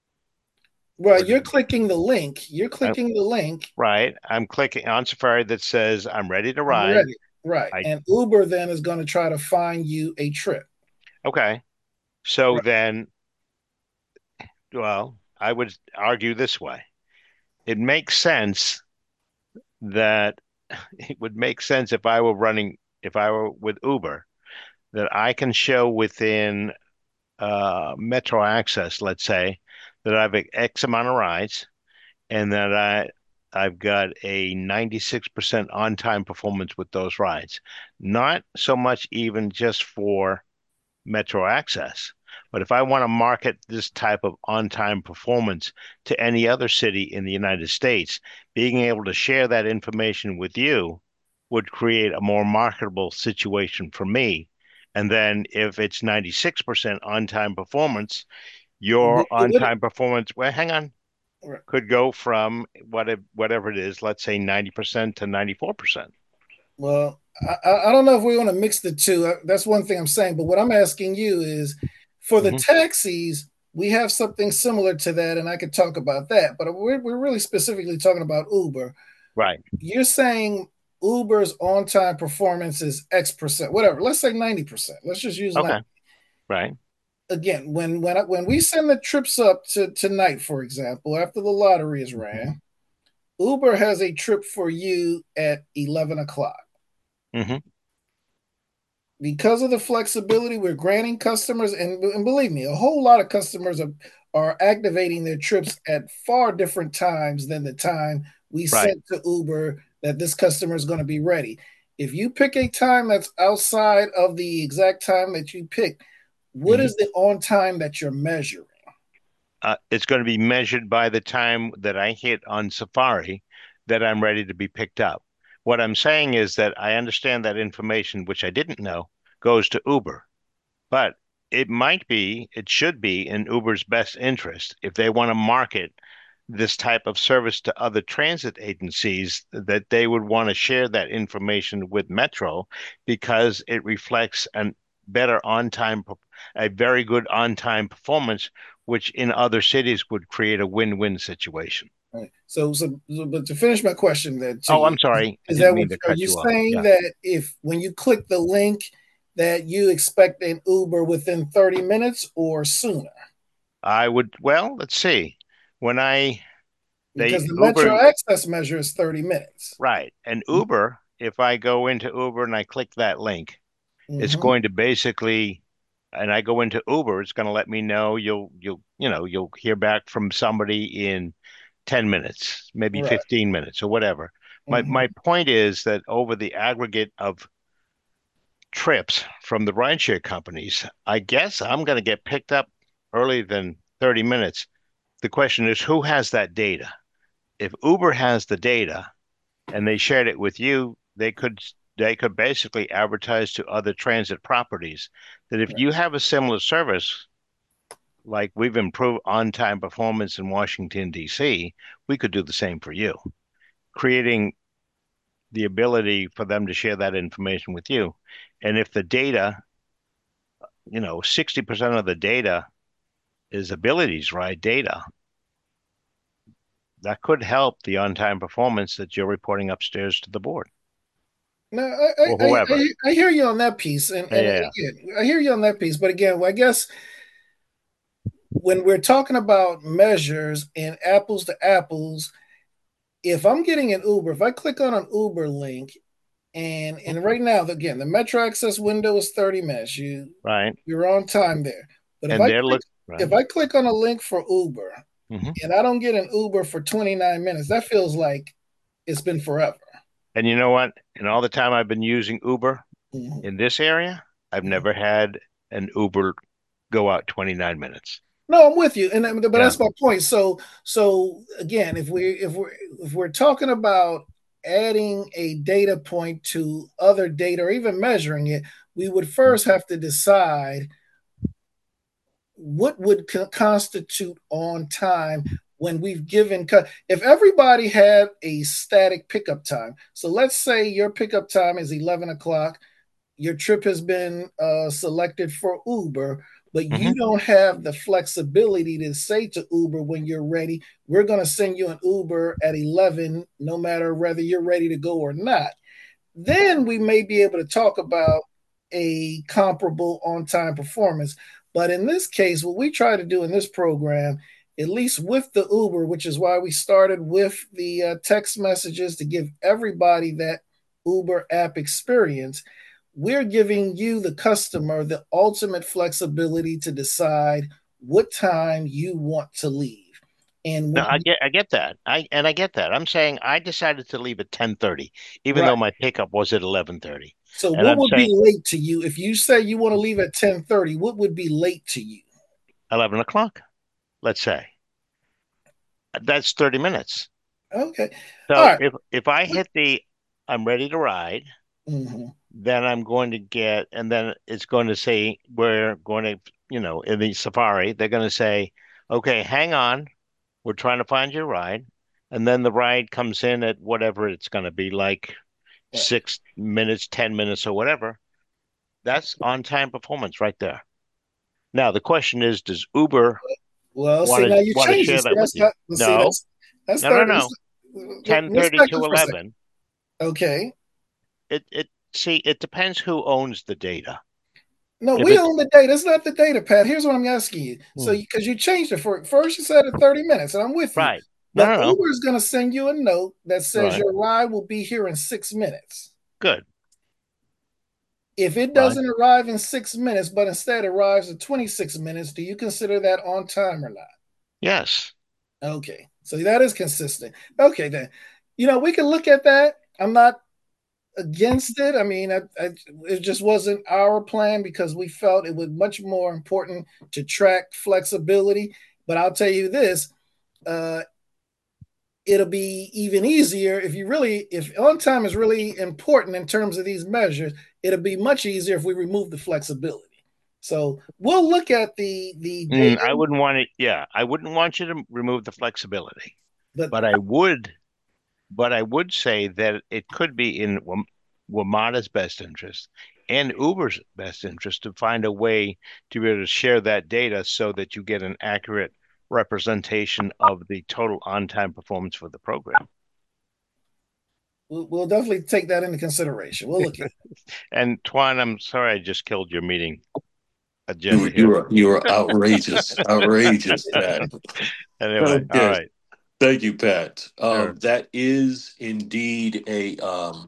Well, you're clicking the link. You're clicking I'm, the link. Right. I'm clicking on Safari that says I'm ready to ride. Ready. Right. I And Uber then is going to try to find you a trip. okay. So Right. then, well, I would argue this way. It makes sense that it would make sense if I were running, if I were with Uber, that I can show within uh, Metro Access, let's say, that I've X amount of rides and that I I've got a ninety-six percent on-time performance with those rides. Not so much even just for Metro Access, but if I want to market this type of on-time performance to any other city in the United States, being able to share that information with you would create a more marketable situation for me. And then if it's ninety-six percent on-time performance, But your it would, on-time performance, well, hang on, right. could go from what whatever it is, let's say ninety percent to ninety-four percent. Well, I, I don't know if we want to mix the two. Uh, That's one thing I'm saying. But what I'm asking you is for the hmm taxis, we have something similar to that, and I could talk about that. But we're, we're really specifically talking about Uber. Right. You're saying Uber's on time performance is X percent, whatever. Let's say ninety percent. Let's just use ninety. Okay. Right. Again, when when when we send the trips up to tonight, for example, after the lottery is ran, Uber has a trip for you at eleven o'clock. hmm Because of the flexibility we're granting customers, and, and believe me, a whole lot of customers are, are activating their trips at far different times than the time we Right. sent to Uber that this customer is going to be ready. If you pick a time that's outside of the exact time that you picked, what hmm is the on time that you're measuring? Uh, it's going to be measured by the time that I hit on Safari that I'm ready to be picked up. What I'm saying is that I understand that information, which I didn't know, goes to Uber, but it might be, it should be in Uber's best interest if they want to market this type of service to other transit agencies that they would want to share that information with Metro because it reflects a better on-time, a very good on-time performance, which in other cities would create a win-win situation. Right. So, so, so, but to finish my question then to Oh, you, I'm sorry. I is didn't that what mean to are cut you you off. saying Yeah. that if when you click the link that you expect an Uber within thirty minutes or sooner? I would, well, let's see. When I, Because they the Metro Uber, Access measure is thirty minutes. right. And Uber, if I go into Uber and I click that link, it's Mm-hmm. going to basically, and I go into Uber, it's going to let me know you'll you'll you know you'll hear back from somebody in ten minutes, maybe Right. fifteen minutes or whatever. My Mm-hmm. my point is that over the aggregate of trips from the rideshare companies, I guess I'm going to get picked up earlier than thirty minutes. The question is who has that data? If Uber has the data and they shared it with you, they could they could basically advertise to other transit properties that if Right. you have a similar service, like we've improved on-time performance in Washington, D C, we could do the same for you, creating the ability for them to share that information with you. And if the data, you know, sixty percent of the data is abilities, right? Data, that could help the on-time performance that you're reporting upstairs to the board No, I, or I, I, whoever. I I hear you on that piece, and, Yeah, and yeah, again, I hear you on that piece. But again, well, I guess when we're talking about measures and apples to apples, if I'm getting an Uber, if I click on an Uber link, and and right now, again, the Metro Access window is thirty minutes. You right. you're on time there. But if And I they're click look right. if I click on a link for Uber hmm and I don't get an Uber for twenty-nine minutes, that feels like it's been forever. And you know what? In all the time I've been using Uber Mhm. in this area, I've never had an Uber go out twenty-nine minutes. No, I'm with you, and that- but Yeah. that's my point. So, so again, if we if we're if we're talking about adding a data point to other data or even measuring it, we would first have to decide what would co- constitute on time when we've given co- if everybody had a static pickup time. So let's say your pickup time is eleven o'clock, your trip has been uh, selected for Uber, but hmm you don't have the flexibility to say to Uber when you're ready, we're going to send you an Uber at eleven, no matter whether you're ready to go or not. then we may be able to talk about a comparable on-time performance. But in this case, what we try to do in this program, at least with the Uber, which is why we started with the uh, text messages to give everybody that Uber app experience, we're giving you, the customer, the ultimate flexibility to decide what time you want to leave. And No, when I get I get that. I and I get that. I'm saying I decided to leave at ten thirty, even right. though my pickup was at eleven thirty. So And what I'm would be saying late to you if you say you want to leave at ten thirty? What would be late to you? eleven o'clock, let's say. That's thirty minutes. Okay. All So right. if if I hit the I'm ready to ride, Mm-hmm. then I'm going to get, and then it's going to say we're going to, you know, in the Safari, they're going to say, okay, hang on, we're trying to find your ride. And then the ride comes in at whatever it's going to be, like Yeah. six minutes, ten minutes, or whatever. That's on time performance right there. Now, the question is, does Uber Well, see, want now to you want to changed it. share See, that with that's you? not. Let's see, No, that's that's no, no, thirty. no. Let's, ten let's thirty back to up for a second. eleven. Okay. It it see, it depends who owns the data. No, If we it's own the data. It's not the data, Pat. Here's what I'm asking you. So, hmm, because you, you changed it for first, you said at thirty minutes, and I'm with you. right. No, But no, no. Uber is going to send you a note that says Right. your ride will be here in six minutes. Good. If it Right. doesn't arrive in six minutes, but instead arrives in twenty-six minutes, do you consider that on time or not? Yes. Okay. So that is consistent. Okay, then. You know, we can look at that. I'm not against it. I mean, I, I, it just wasn't our plan because we felt it was much more important to track flexibility. But I'll tell you this, uh, it'll be even easier if you really, if on time is really important in terms of these measures, it'll be much easier if we remove the flexibility. So we'll look at the the Mm, data, I wouldn't want it. Yeah, I wouldn't want you to remove the flexibility, but but I would, but I would say that it could be in Wam- WMATA's best interest and Uber's best interest to find a way to be able to share that data so that you get an accurate representation of the total on-time performance for the program. we'll, we'll definitely take that into consideration. We'll look at it. And Twan, I'm sorry I just killed your meeting agenda You, you here. are you are outrageous, outrageous, Pat. Anyway, all Okay, right. thank you, Pat. Sure. Um, that is indeed a um,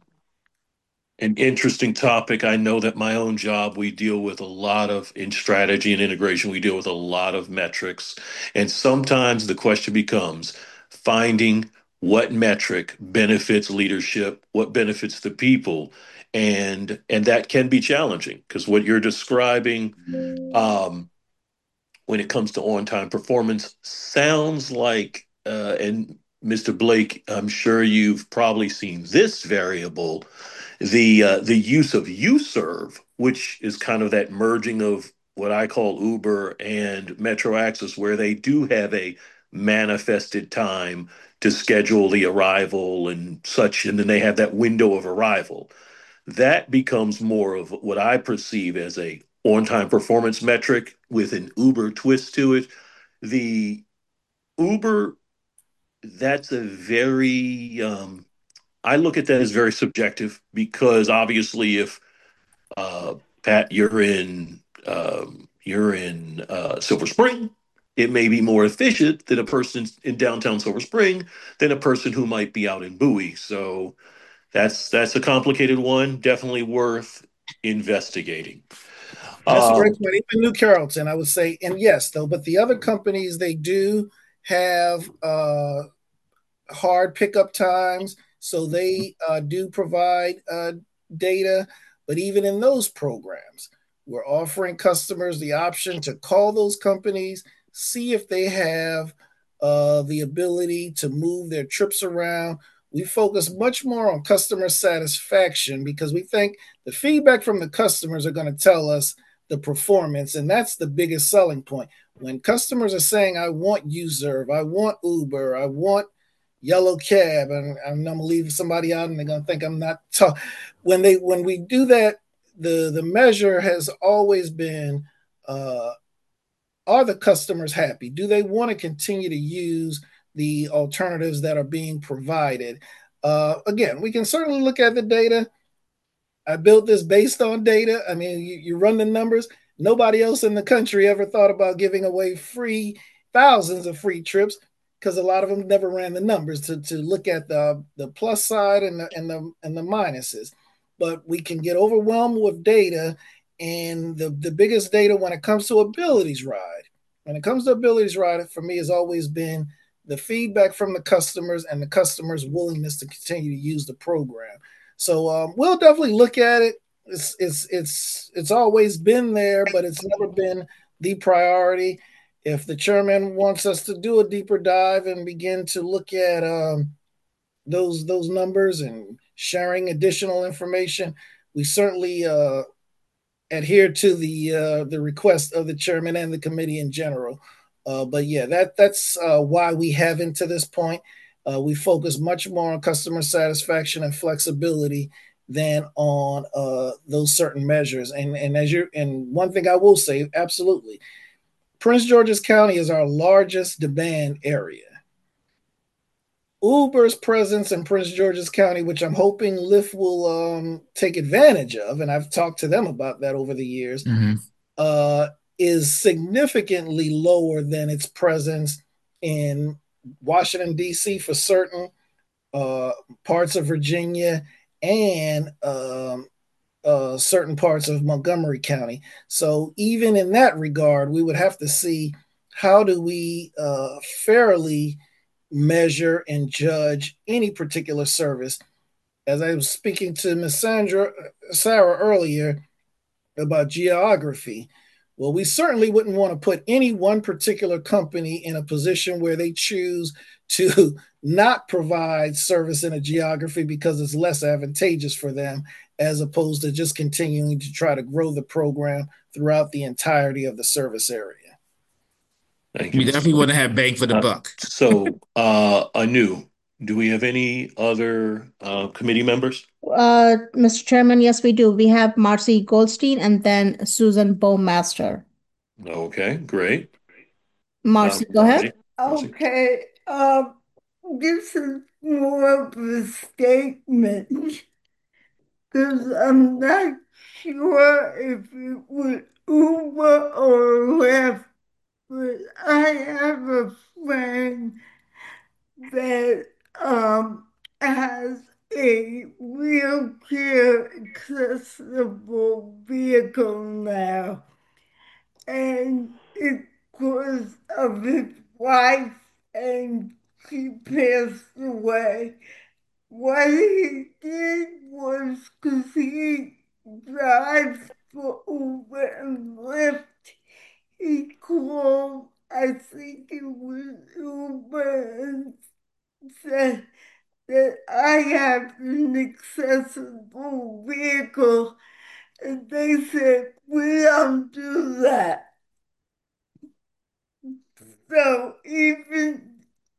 an interesting topic. I know that my own job, we deal with a lot of in strategy and integration, we deal with a lot of metrics. And sometimes the question becomes finding what metric benefits leadership, what benefits the people. And and that can be challenging because what you're describing um, when it comes to on-time performance sounds like uh, and Mister Blake, I'm sure you've probably seen this variable, the uh, the use of UServe, which is kind of that merging of what I call Uber and Metro Access, where they do have a manifested time to schedule the arrival and such, and then they have that window of arrival. That becomes more of what I perceive as a on-time performance metric with an Uber twist to it. The Uber, that's a very um, I look at that as very subjective because obviously, if uh, Pat, you're in um, you're in uh, Silver Spring, it may be more efficient than a person in downtown Silver Spring than a person who might be out in Bowie. So that's that's a complicated one. Definitely worth investigating. That's a great Um, point. Even New Carrollton, I would say, and yes, though, but the other companies they do have uh, hard pickup times, so they uh, do provide uh, data. But even in those programs, we're offering customers the option to call those companies, see if they have uh, the ability to move their trips around. We focus much more on customer satisfaction because we think the feedback from the customers are going to tell us the performance, and that's the biggest selling point. When customers are saying, "I want UServe, I want Uber, I want yellow cab," and I'm gonna leave somebody out, and they're gonna think I'm not. Ta- when they when we do that, the the measure has always been: uh, are the customers happy? Do they want to continue to use the alternatives that are being provided? Uh, again, we can certainly look at the data. I built this based on data. I mean, you, you run the numbers. Nobody else in the country ever thought about giving away free thousands of free trips because a lot of them never ran the numbers to, to look at the the plus side and the and the and the minuses. But we can get overwhelmed with data, and the the biggest data when it comes to abilities ride. When it comes to abilities ride, for me, has always been the feedback from the customers and the customers' willingness to continue to use the program. So um, we'll definitely look at it. It's it's it's it's always been there, but it's never been the priority. If the chairman wants us to do a deeper dive and begin to look at um, those those numbers and sharing additional information, we certainly uh, adhere to the uh, the request of the chairman and the committee in general. Uh, but yeah, that that's uh, why we haven't to this point. Uh, we focus much more on customer satisfaction and flexibility than on uh, those certain measures. And and as you and one thing I will say, absolutely, Prince George's County is our largest demand area. Uber's presence in Prince George's County, which I'm hoping Lyft will um, take advantage of, and I've talked to them about that over the years, Mm-hmm. uh, is significantly lower than its presence in Washington, D C for certain, uh, parts of Virginia, and um, uh, certain parts of Montgomery County. So even in that regard, we would have to see how do we uh, fairly measure and judge any particular service. As I was speaking to Miss Sandra Sarah earlier about geography, well, we certainly wouldn't want to put any one particular company in a position where they choose to not provide service in a geography because it's less advantageous for them, as opposed to just continuing to try to grow the program throughout the entirety of the service area. Thank you. We definitely want to have bang for the Uh, buck. so, uh, Anu, do we have any other uh, committee members? Uh, Mister Chairman, yes, we do. We have Marcy Goldstein and then Susan Bowmaster. Okay, great. Marcy, Um, go ahead. Marcy? Okay, um, this is more of a statement because I'm not sure if it was Uber or Lyft, but I have a friend that um has a wheelchair accessible vehicle now, and it was of his wife, and she passed away. What he did was because he drives for Uber and Lyft, he called, I think it was Uber, and said that I have an accessible vehicle, and they said, we don't do that. So even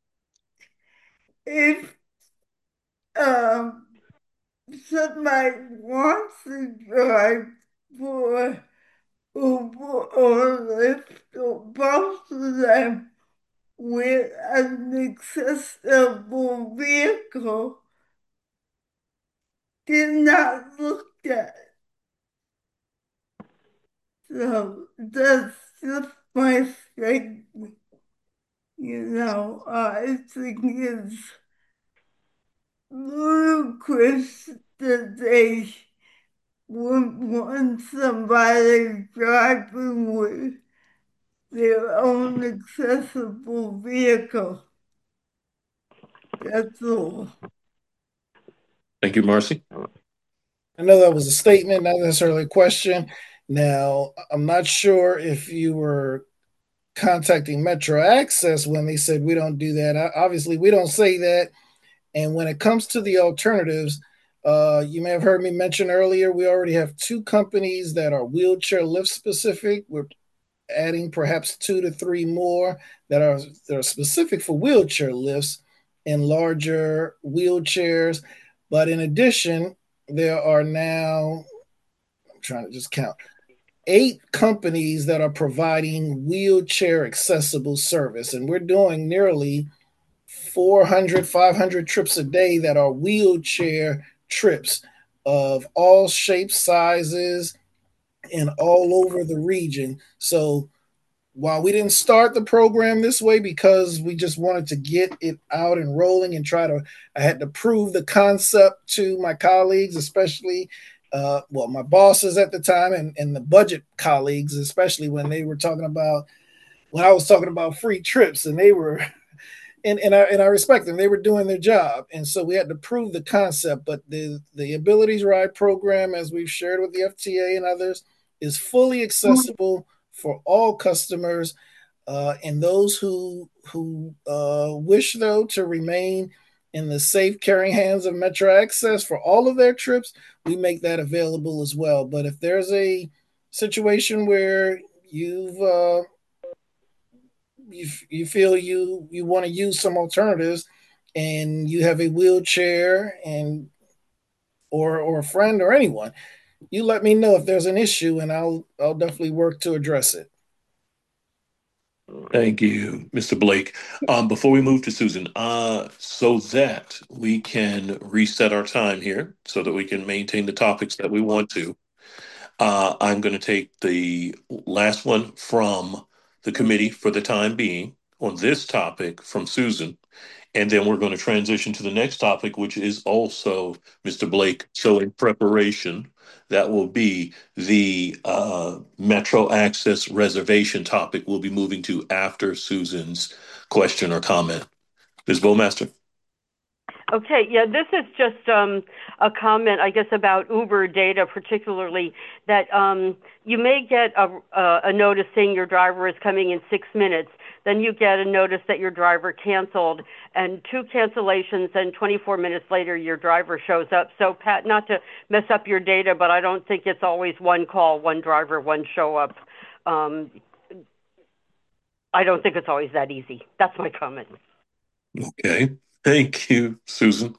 if um, somebody wants to drive for Uber or Lyft or both of them with an accessible vehicle, they're not looked at. So that's just my statement. You know, I think it's ludicrous that they would want somebody driving with their own accessible vehicle. That's all. Thank you, Marcy. I know that was a statement, not necessarily a question. Now, I'm not sure if you were contacting Metro Access when they said we don't do that. Obviously, we don't say that. And when it comes to the alternatives, uh, you may have heard me mention earlier, we already have two companies that are wheelchair lift specific. We're adding perhaps two to three more that are, that are specific for wheelchair lifts and larger wheelchairs. But in addition, there are now, I'm trying to just count, eight companies that are providing wheelchair accessible service. And we're doing nearly four hundred, five hundred trips a day that are wheelchair trips. of all shapes, sizes, and all over the region. So while we didn't start the program this way because we just wanted to get it out and rolling and try to, I had to prove the concept to my colleagues, especially, uh, well, my bosses at the time and, and the budget colleagues, especially when they were talking about, when I was talking about free trips and they were, and, and I and I respect them. They were doing their job, and so we had to prove the concept. But the the Abilities Ride program, as we've shared with the F T A and others, is fully accessible for all customers, uh, and those who who uh, wish though to remain in the safe caring hands of Metro Access for all of their trips. We make that available as well. But if there's a situation where you've uh, you, you feel you you want to use some alternatives and you have a wheelchair and or or a friend or anyone, you let me know if there's an issue and I'll I'll definitely work to address it. Thank you, Mister Blake. Um, before we move to Susan, uh, so that we can reset our time here so that we can maintain the topics that we want to, uh, I'm going to take the last one from the committee for the time being on this topic from Susan. And then we're going to transition to the next topic, which is also Mister Blake. So in preparation, that will be the uh, Metro Access reservation topic we'll be moving to after Susan's question or comment. Miz Bowmaster. Okay, yeah, this is just um, a comment, I guess, about Uber data, particularly that um, you may get a, a, a notice saying your driver is coming in six minutes. Then you get a notice that your driver canceled, and two cancellations, and twenty-four minutes later, your driver shows up. So, Pat, not to mess up your data, but I don't think it's always one call, one driver, one show up. Um, I don't think it's always that easy. That's my comment. Okay. Thank you, Susan.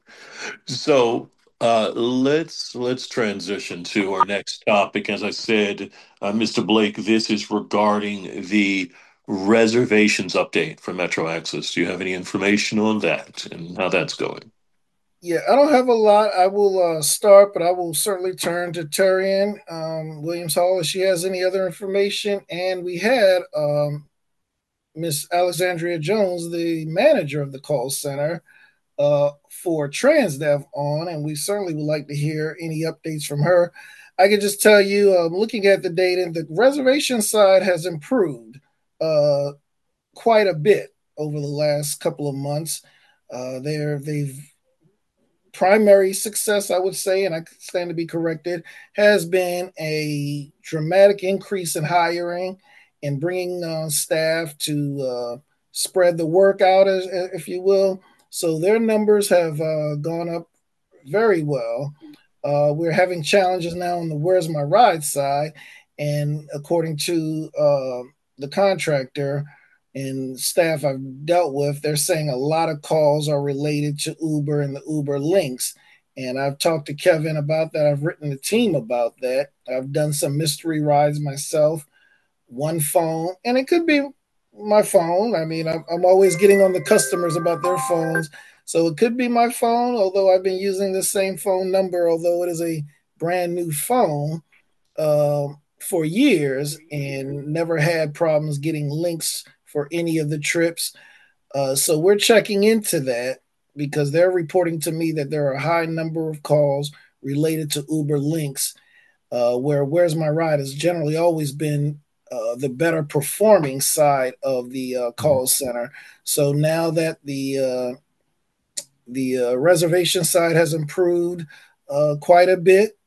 So uh, let's let's transition to our next topic. As I said, uh, Mister Blake, this is regarding the reservations update for Metro Access. Do you have any information on that and how that's going? Yeah, I don't have a lot. I will uh, start, but I will certainly turn to Terrian um, Williams Hall if she has any other information. And we had um, Miss Alexandria Jones, the manager of the call center, uh, for TransDev on, and we certainly would like to hear any updates from her. I can just tell you, um, looking at the data, the reservation side has improved uh, quite a bit over the last couple of months. Uh, they're, they've primary success, I would say, and I stand to be corrected, has been a dramatic increase in hiring and bringing uh, staff to uh, spread the work out, as, if you will. So their numbers have uh, gone up very well. Uh, we're having challenges now on the Where's My Ride side. And according to uh, the contractor and staff I've dealt with, they're saying a lot of calls are related to Uber and the Uber links. And I've talked to Kevin about that. I've written the team about that. I've done some mystery rides myself, one phone, and it could be my phone. I mean, I'm, I'm always getting on the customers about their phones. So it could be my phone, although I've been using the same phone number, although it is a brand new phone uh, for years and never had problems getting links for any of the trips. Uh, so we're checking into that because they're reporting to me that there are a high number of calls related to Uber links, uh, where Where's My Ride has generally always been uh, the better performing side of the uh, call center. So now that the uh, the uh, reservation side has improved uh, quite a bit,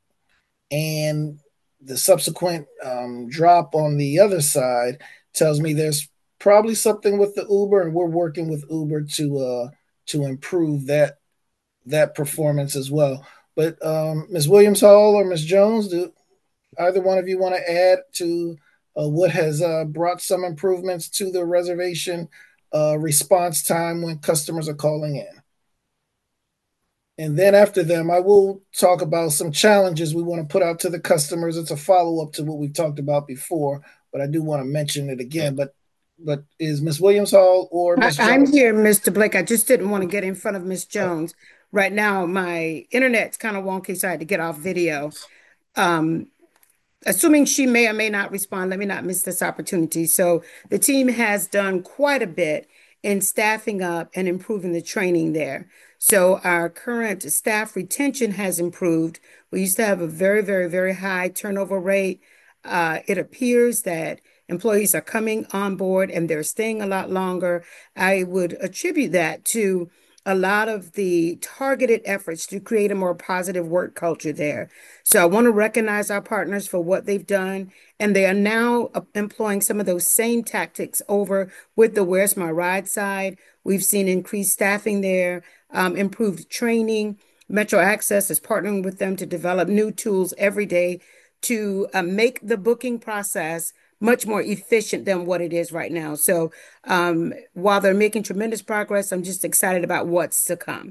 and the subsequent um, drop on the other side tells me there's probably something with the Uber, and we're working with Uber to uh, to improve that that performance as well. But um, Miz Williams Hall or Miz Jones, do either one of you want to add to uh, what has uh, brought some improvements to the reservation uh, response time when customers are calling in? And then after them, I will talk about some challenges we want to put out to the customers. It's a follow-up to what we've talked about before, but I do want to mention it again. But but is Miz Williams Hall or Miz Jones? I'm here, Mister Blake. I just didn't want to get in front of Miz Jones. right now my internet's kind of wonky, so I had to get off video. Um, assuming she may or may not respond, let me not miss this opportunity. So the team has done quite a bit in staffing up and improving the training there. So our current staff retention has improved. We used to have a very, very, very high turnover rate. Uh, it appears that employees are coming on board and they're staying a lot longer. I would attribute that to a lot of the targeted efforts to create a more positive work culture there. So I want to recognize our partners for what they've done, and they are now uh, employing some of those same tactics over with the Where's My Ride side. We've seen increased staffing there, um, improved training. Metro Access is partnering with them to develop new tools every day to uh, make the booking process much more efficient than what it is right now. So um, while they're making tremendous progress, I'm just excited about what's to come.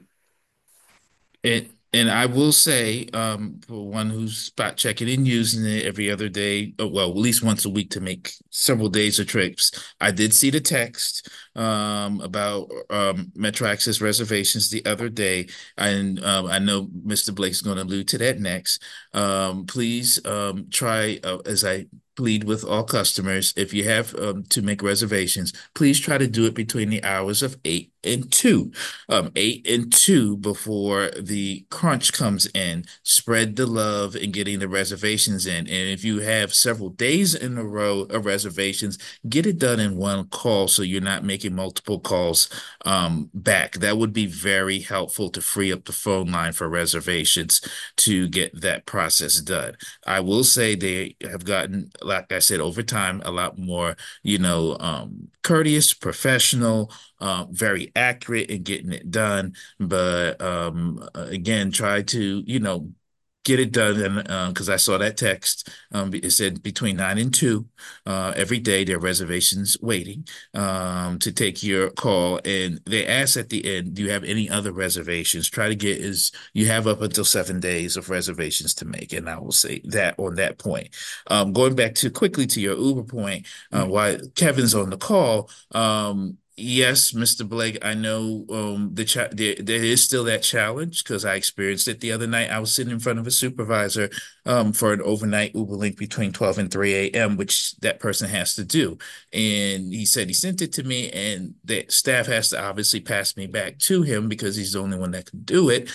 And and I will say, um, for one who's spot checking and using it every other day, uh, well, at least once a week to make several days of trips, I did see the text um, about um, Metro Access reservations the other day, and um, I know Mister Blake's going to allude to that next. Um, please um, try, uh, as I plead with all customers, if you have um, to make reservations, please try to do it between the hours of eight and two. Um, eight and two before the crunch comes in. Spread the love in getting the reservations in. And if you have several days in a row of reservations, get it done in one call so you're not making multiple calls um, back. That would be very helpful to free up the phone line for reservations to get that process done. I will say they have gotten, like I said, over time, a lot more, you know, um, courteous, professional, uh, very accurate in getting it done. But um, again, try to, you know, get it done. And because uh, I saw that text, um, it said between nine and two uh, every day, there are reservations waiting um, to take your call. And they ask at the end, do you have any other reservations? Try to get is you have up until seven days of reservations to make. And I will say that on that point. Um, going back to quickly to your Uber point, uh, while Kevin's on the call, um, yes, Mister Blake, I know um, the cha there, there is still that challenge because I experienced it the other night. I was sitting in front of a supervisor um, for an overnight Uber link between twelve and three A M, which that person has to do. And he said he sent it to me, and the staff has to obviously pass me back to him because he's the only one that can do it.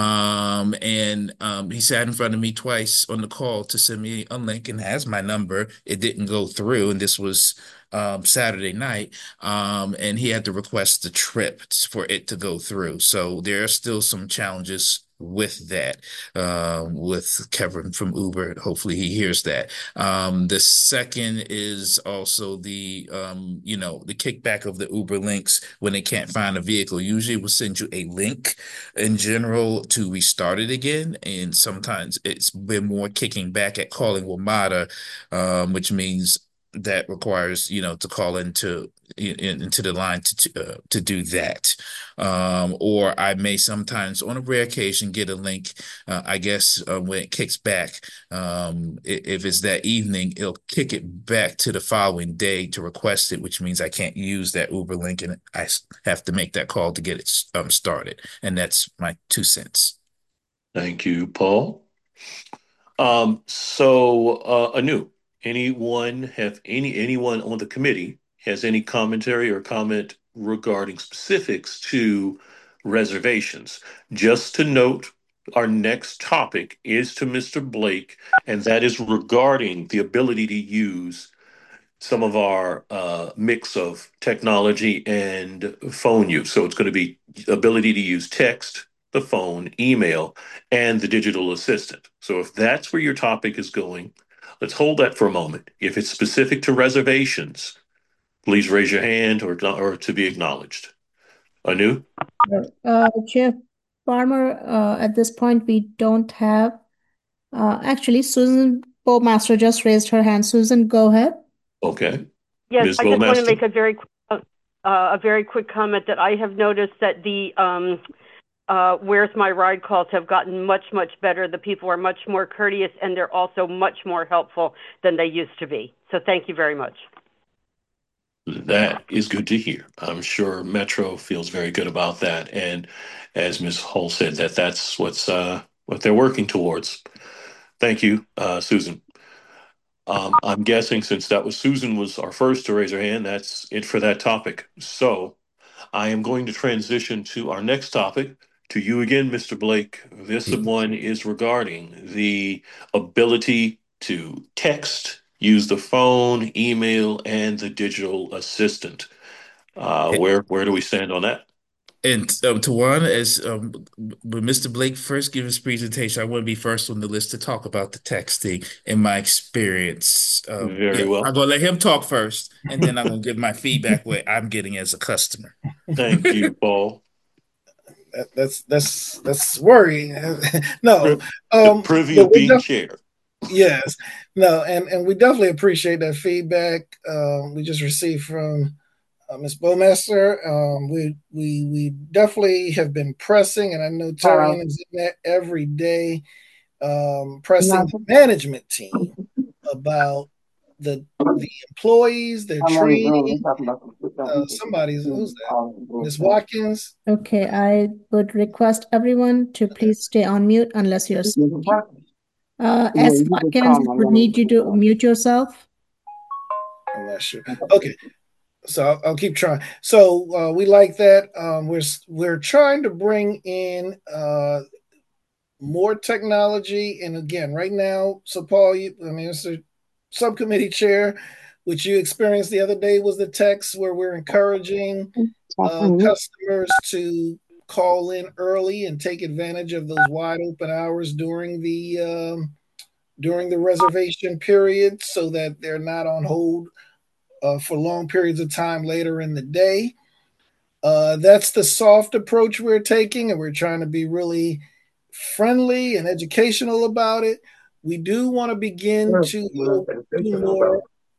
Um, and um, he sat in front of me twice on the call to send me a link and has my number. It didn't go through, and this was um, Saturday night, um, and he had to request the trip for it to go through. So there are still some challenges with that, uh, with Kevin from Uber. Hopefully he hears that. Um, the second is also the, um, you know, the kickback of the Uber links when they can't find a vehicle. Usually we'll send you a link in general to restart it again. And sometimes it's been more kicking back at calling WMATA, um, which means that requires, you know, to call into in, into the line to to, uh, to do that. Um, or I may sometimes, on a rare occasion, get a link. Uh, I guess uh, when it kicks back, um, if it's that evening, it'll kick it back to the following day to request it, which means I can't use that Uber link, and I have to make that call to get it um, started. And that's my two cents. Thank you, Paul. Um, so uh, Anu, anyone have any anyone on the committee has any commentary or comment regarding specifics to reservations? Just to note, our next topic is to Mister Blake, and that is regarding the ability to use some of our uh, mix of technology and phone use. So it's going to be ability to use text, the phone, email, and the digital assistant. So if that's where your topic is going, let's hold that for a moment. If it's specific to reservations, please raise your hand or, or to be acknowledged. Anu? Uh, Chair Farmer, uh, at this point, we don't have. Uh, actually, Susan Bowmaster just raised her hand. Susan, go ahead. Okay. Yes, Miz I just want to Bowmaster? make a very uh, a very quick comment that I have noticed that the um, uh, Where's My Ride calls have gotten much, much better. The people are much more courteous, and they're also much more helpful than they used to be. So thank you very much. That is good to hear. I'm sure Metro feels very good about that. And as Miz Hull said, that that's what's uh, what they're working towards. Thank you, uh, Susan. Um, I'm guessing since that was Susan was our first to raise her hand, that's it for that topic. So I am going to transition to our next topic. To you again, Mister Blake. This one is regarding the ability to text, use the phone, email, and the digital assistant. Uh, where where do we stand on that? And um, Tawana, as um, when Mister Blake first gave his presentation, I want to be first on the list to talk about the texting and my experience. Um, Very yeah, well. I'm gonna let him talk first, and then I'm gonna give my feedback what I'm getting as a customer. Thank you, Paul. That, that's that's that's worrying. No, The um, privy but of we being def- chair. yes, no, and and we definitely appreciate that feedback. Um, we just received from uh, Miz Bowmaster. Um, we we we definitely have been pressing, and I know Tarian is in that every day, um, pressing the management team about the the employees, their training. Uh, somebody's who's that? Miss Watkins. Okay, I would request everyone to please stay on mute unless you're speaking. Uh, S. Watkins, would need you to mute yourself. I'm not sure. Okay, so I'll, I'll keep trying. So uh, we like that. Um, we're we're trying to bring in uh, more technology, and again, right now, so Paul, you, I mean, it's a subcommittee chair, which you experienced the other day, was the text where we're encouraging uh, customers to call in early and take advantage of those wide open hours during the um, during the reservation period, so that they're not on hold uh, for long periods of time later in the day. Uh, that's the soft approach we're taking, and we're trying to be really friendly and educational about it. We do want to begin to do more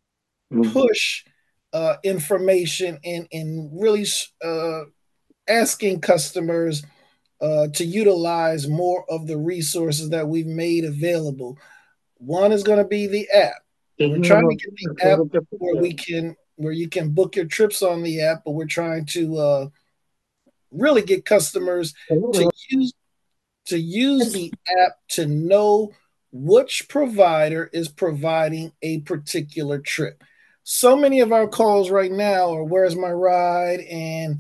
push uh, information and, and really uh, asking customers uh, to utilize more of the resources that we've made available. One is going to be the app. We're trying to get the app where we can where you can book your trips on the app, but we're trying to uh, really get customers to use to use the app to know which provider is providing a particular trip. So many of our calls right now are "Where's my ride?" and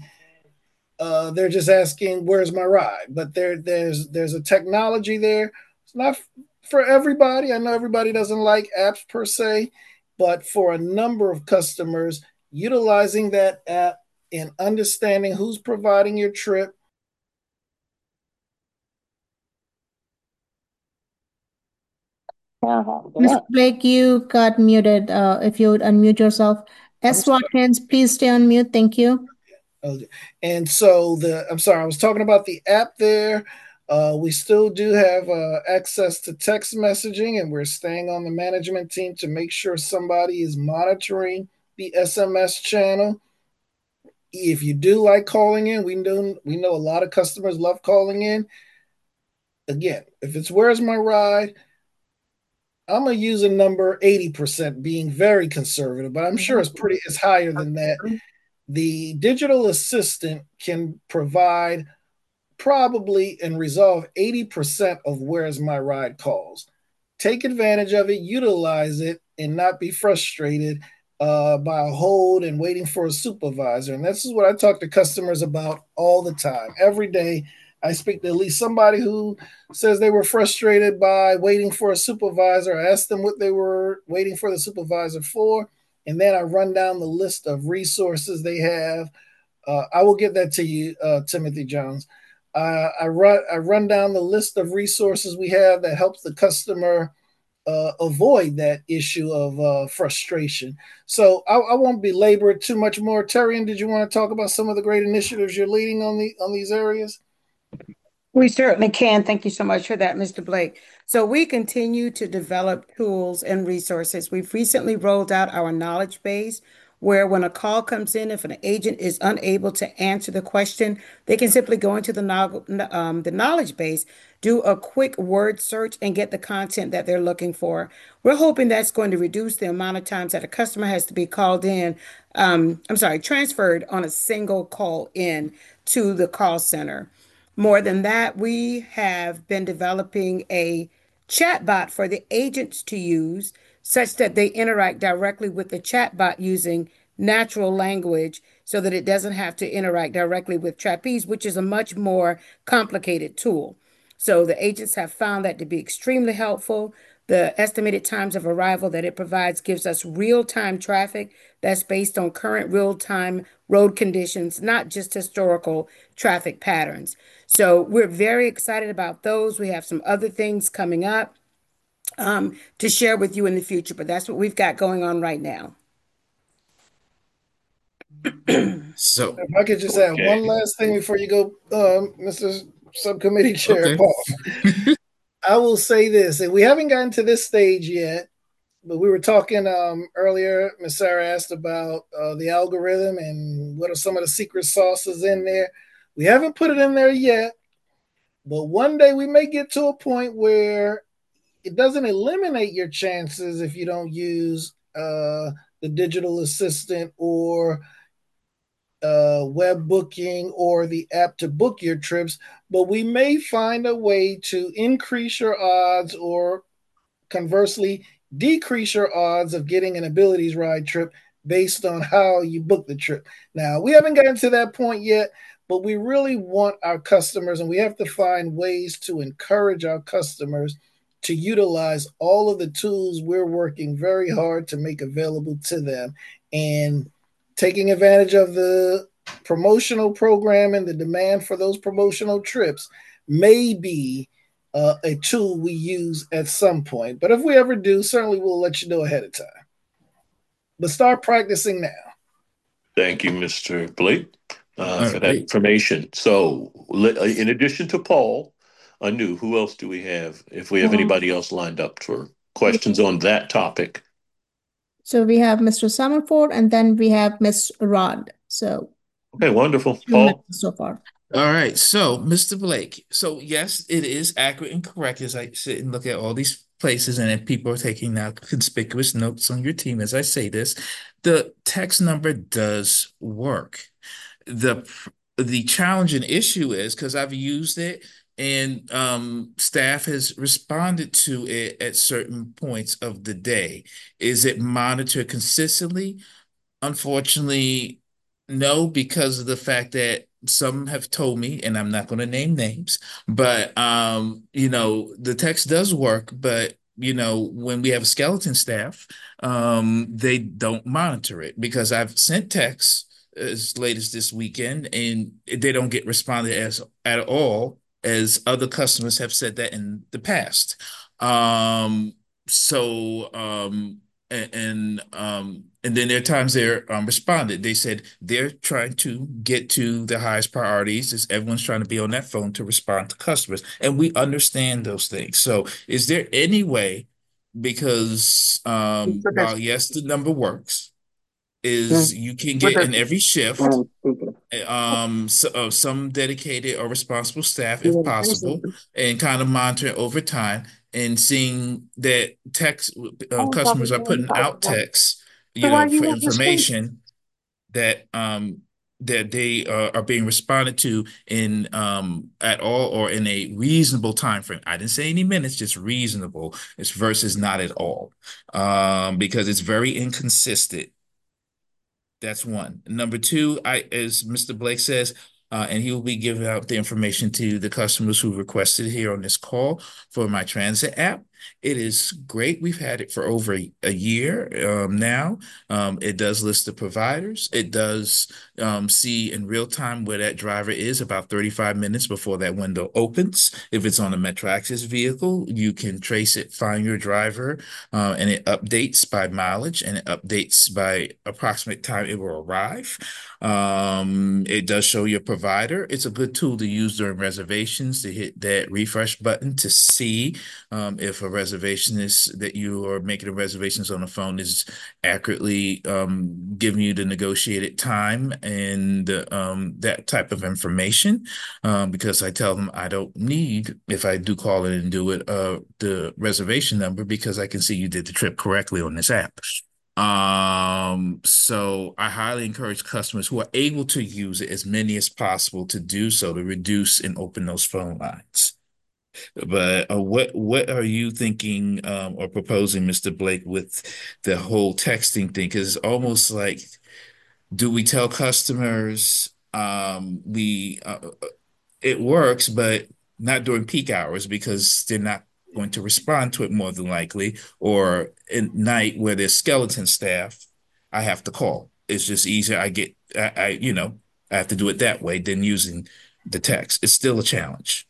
uh, they're just asking "Where's my ride?" But there, there's there's a technology there. It's not for everybody. I know everybody doesn't like apps per se, but for a number of customers, utilizing that app and understanding who's providing your trip. Mister Blake, you got muted. Uh, if you would unmute yourself. S. Watkins, please stay on mute. Thank you. Okay. And so the I'm sorry, I was talking about the app there. Uh, we still do have uh, access to text messaging, and we're staying on the management team to make sure somebody is monitoring the S M S channel. If you do like calling in, we know we know a lot of customers love calling in. Again, if it's "Where's my ride?" I'm gonna use a number eighty percent, being very conservative, but I'm sure it's pretty it's higher than that. The digital assistant can provide probably and resolve eighty percent of "Where's my ride?" calls. Take advantage of it, utilize it, and not be frustrated uh, by a hold and waiting for a supervisor. And this is what I talk to customers about all the time. Every day, I speak to at least somebody who says they were frustrated by waiting for a supervisor. I ask them what they were waiting for the supervisor for, and then I run down the list of resources they have. Uh, I will get that to you, uh, Timothy Jones. Uh, I run I run down the list of resources we have that helps the customer uh, avoid that issue of uh, frustration. So I, I won't belabor it too much more. Terrian, did you want to talk about some of the great initiatives you're leading on the on these areas? We certainly can. Thank you so much for that, Mister Blake. So we continue to develop tools and resources. We've recently rolled out our knowledge base, where when a call comes in, if an agent is unable to answer the question, they can simply go into the, no- um, the knowledge base, do a quick word search, and get the content that they're looking for. We're hoping that's going to reduce the amount of times that a customer has to be called in, um, I'm sorry, transferred on a single call in to the call center. More than that, we have been developing a chatbot for the agents to use such that they interact directly with the chatbot using natural language so that it doesn't have to interact directly with Trapeze, which is a much more complicated tool. So the agents have found that to be extremely helpful. The estimated times of arrival that it provides gives us real-time traffic that's based on current real-time road conditions, not just historical traffic patterns. So we're very excited about those. We have some other things coming up um, to share with you in the future, but that's what we've got going on right now. So, if I could just add okay. one last thing before you go, uh, Mister Subcommittee Chair Okay. Paul. I will say this, and we haven't gotten to this stage yet, but we were talking um, earlier. Miz Sarah asked about uh, the algorithm and what are some of the secret sauces in there. We haven't put it in there yet, but one day we may get to a point where it doesn't eliminate your chances if you don't use uh, the digital assistant or uh, web booking or the app to book your trips, but we may find a way to increase your odds or conversely decrease your odds of getting an abilities ride trip based on how you book the trip. Now, we haven't gotten to that point yet, but we really want our customers, and we have to find ways to encourage our customers to utilize all of the tools we're working very hard to make available to them. And taking advantage of the promotional program and the demand for those promotional trips may be uh, a tool we use at some point. But if we ever do, certainly we'll let you know ahead of time. But start practicing now. Thank you, Mister Blake, uh, All for that right. information. So, le- in addition to Paul, Anu, who else do we have? If we have Um, anybody else lined up for questions on that topic. So we have Mister Summerford and then we have Miss Rod. So Okay, wonderful. two Paul? minutes so far. All right. So, Mister Blake. So, yes, it is accurate and correct as I sit and look at all these places and then people are taking now conspicuous notes on your team as I say this. The text number does work. The the challenge and issue is because I've used it and um, staff has responded to it at certain points of the day. Is it monitored consistently? Unfortunately, no, because of the fact that some have told me, and I'm not going to name names, but um, you know, the text does work, but you know, when we have a skeleton staff, um, they don't monitor it because I've sent texts as late as this weekend and they don't get responded as at all, as other customers have said that in the past. Um, so um and, and um and then there are times they're um, responded. They said they're trying to get to the highest priorities as everyone's trying to be on that phone to respond to customers. And we understand those things. So is there any way, because um, while yes, the number works, is you can get in every shift um so, uh, some dedicated or responsible staff if possible and kind of monitor it over time and seeing that text uh, customers are putting out texts, you know, for information that um that they uh, are being responded to in um at all or in a reasonable time frame. I didn't say any minutes, just reasonable. It's versus not at all. Um because it's very inconsistent. That's one. Number two, I, as Mister Blake says, uh, and he will be giving out the information to the customers who requested here on this call for my transit app. It is great. We've had it for over a, a year um, now. Um, it does list the providers. It does um, see in real time where that driver is about thirty-five minutes before that window opens. If it's on a Metro Access vehicle, you can trace it, find your driver, uh, and it updates by mileage and it updates by approximate time it will arrive. Um, it does show your provider. It's a good tool to use during reservations to hit that refresh button to see um, if a reservationist that you are making the reservations on the phone is accurately um, giving you the negotiated time and um, that type of information. Um, because I tell them I don't need, if I do call in and do it, uh, the reservation number because I can see you did the trip correctly on this app. Um, so I highly encourage customers who are able to use it, as many as possible, to do so to reduce and open those phone lines. But uh, what what are you thinking um, or proposing, Mister Blake, with the whole texting thing? Because it's almost like, do we tell customers um, we uh, it works, but not during peak hours because they're not going to respond to it more than likely, or at night where there's skeleton staff, I have to call. It's just easier. I get, I, I, you know, I have to do it that way than using the text. It's still a challenge.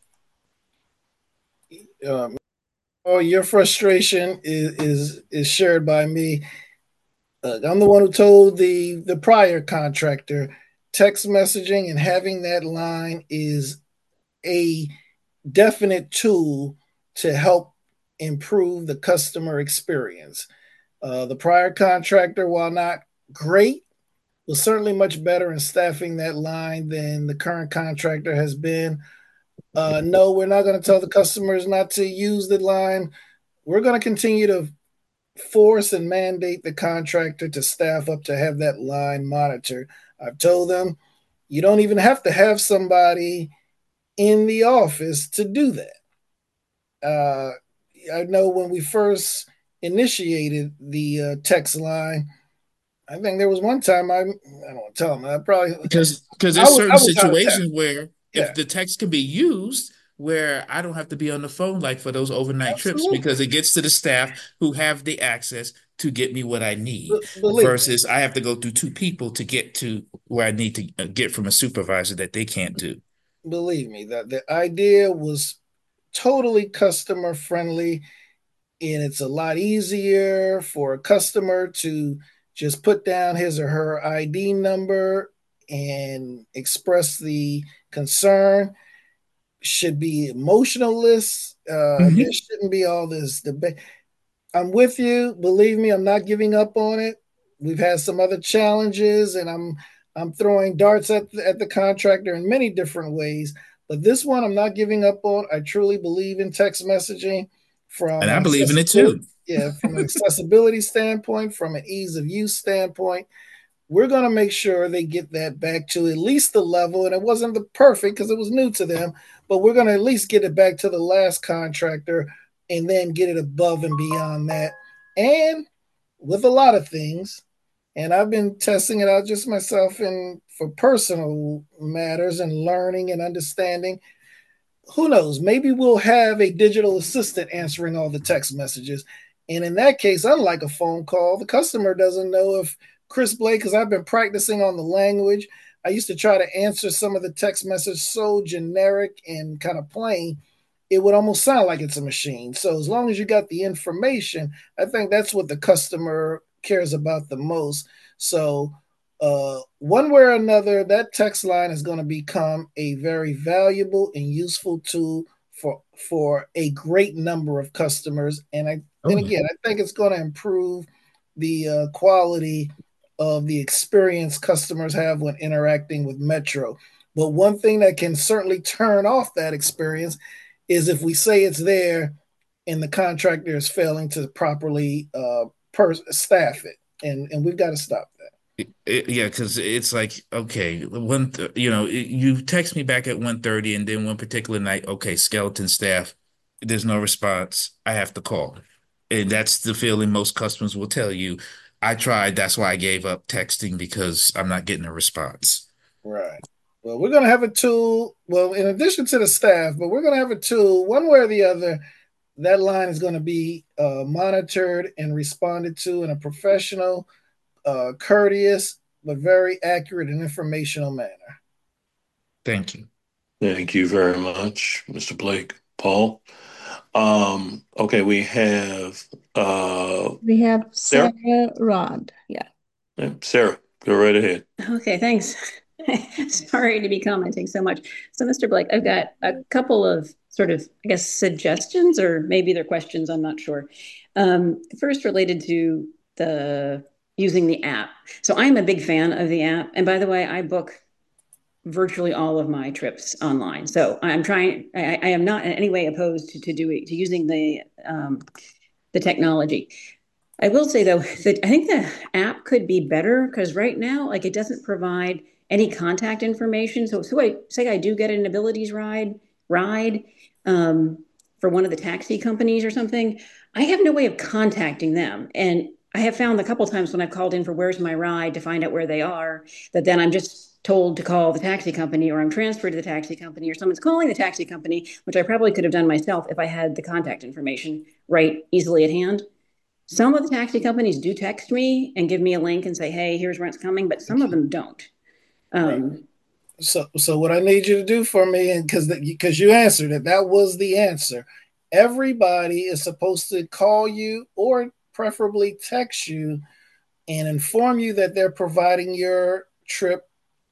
Um, oh, your frustration is is, is shared by me. Uh, I'm the one who told the the prior contractor text messaging and having that line is a definite tool to help improve the customer experience. Uh, the prior contractor, while not great, was certainly much better in staffing that line than the current contractor has been. Uh, no, we're not going to tell the customers not to use the line. We're going to continue to force and mandate the contractor to staff up to have that line monitored. I've told them you don't even have to have somebody in the office to do that. Uh, I know when we first initiated the uh, text line, I think there was one time I I don't want to tell them I probably because because I there's was I certain was out of town. situations where Yeah, if the text can be used where I don't have to be on the phone like for those overnight trips absolutely. because it gets to the staff who have the access to get me what I need B- believe me, versus I have to go through two people to get to where I need to uh, get from a supervisor that they can't do. believe me that the idea was totally customer friendly, and it's a lot easier for a customer to just put down his or her I D number and express the concern. Should be emotionless. Uh, there Mhm. shouldn't be all this debate. I'm with you. Believe me, I'm not giving up on it. We've had some other challenges, and I'm I'm throwing darts at the, at the contractor in many different ways. But this one, I'm not giving up on. I truly believe in text messaging And from I an believe in it accessibility, too. yeah, from an accessibility standpoint, from an ease of use standpoint. We're going to make sure they get that back to at least the level, and it wasn't the perfect because it was new to them, but we're going to at least get it back to the last contractor and then get it above and beyond that. And with a lot of things, and I've been testing it out just myself and for personal matters and learning and understanding. Who knows? Maybe we'll have a digital assistant answering all the text messages. And in that case, unlike a phone call, the customer doesn't know if Chris Blake, because I've been practicing on the language. I used to try to answer some of the text messages so generic and kind of plain, it would almost sound like it's a machine. So as long as you got the information, I think that's what the customer cares about the most. So uh, one way or another, that text line is going to become a very valuable and useful tool for for a great number of customers. And I Oh, and yeah. again, I think it's going to improve the uh, quality of the experience customers have when interacting with Metro. But one thing that can certainly turn off that experience is if we say it's there and the contractor is failing to properly uh, per- staff it, and and we've got to stop that. It- it- yeah, because it's like, okay, one, th- you know, it, you text me back at one thirty, and then one particular night, okay, skeleton staff, there's no response. I have to call. And that's the feeling most customers will tell you. I tried, that's why I gave up texting because I'm not getting a response. Right. Well, we're going to have a tool. Well, in addition to the staff, but we're going to have a tool one way or the other. That line is going to be uh, monitored and responded to in a professional, uh, courteous, but very accurate and informational manner. Thank you. Thank you very much, Mister Blake. Paul. Um, okay, we have uh We have Sarah. Sarah Rod. Yeah. Yeah, Sarah, go right ahead. Okay, thanks. Sorry to be commenting so much. So, Mister Blake, I've got a couple of sort of, I guess, suggestions, or maybe they're questions, I'm not sure. Um, first, related to the using the app. So I'm a big fan of the app. And by the way, I book virtually all of my trips online. So I'm trying, I, I am not in any way opposed to, to doing, to using the, um, the technology. I will say though, that I think the app could be better because right now, like it doesn't provide any contact information. So, so I say I do get an abilities ride, ride um, for one of the taxi companies or something. I have no way of contacting them. And I have found a couple times when I've called in for where's my ride to find out where they are, that then I'm just told to call the taxi company, or I'm transferred to the taxi company, or someone's calling the taxi company, which I probably could have done myself if I had the contact information right easily at hand. Some of the taxi companies do text me and give me a link and say, hey, here's where it's coming, but some of them don't. Um, right. So, so what I need you to do for me, and because because you answered it, that was the answer. Everybody is supposed to call you or preferably text you and inform you that they're providing your trip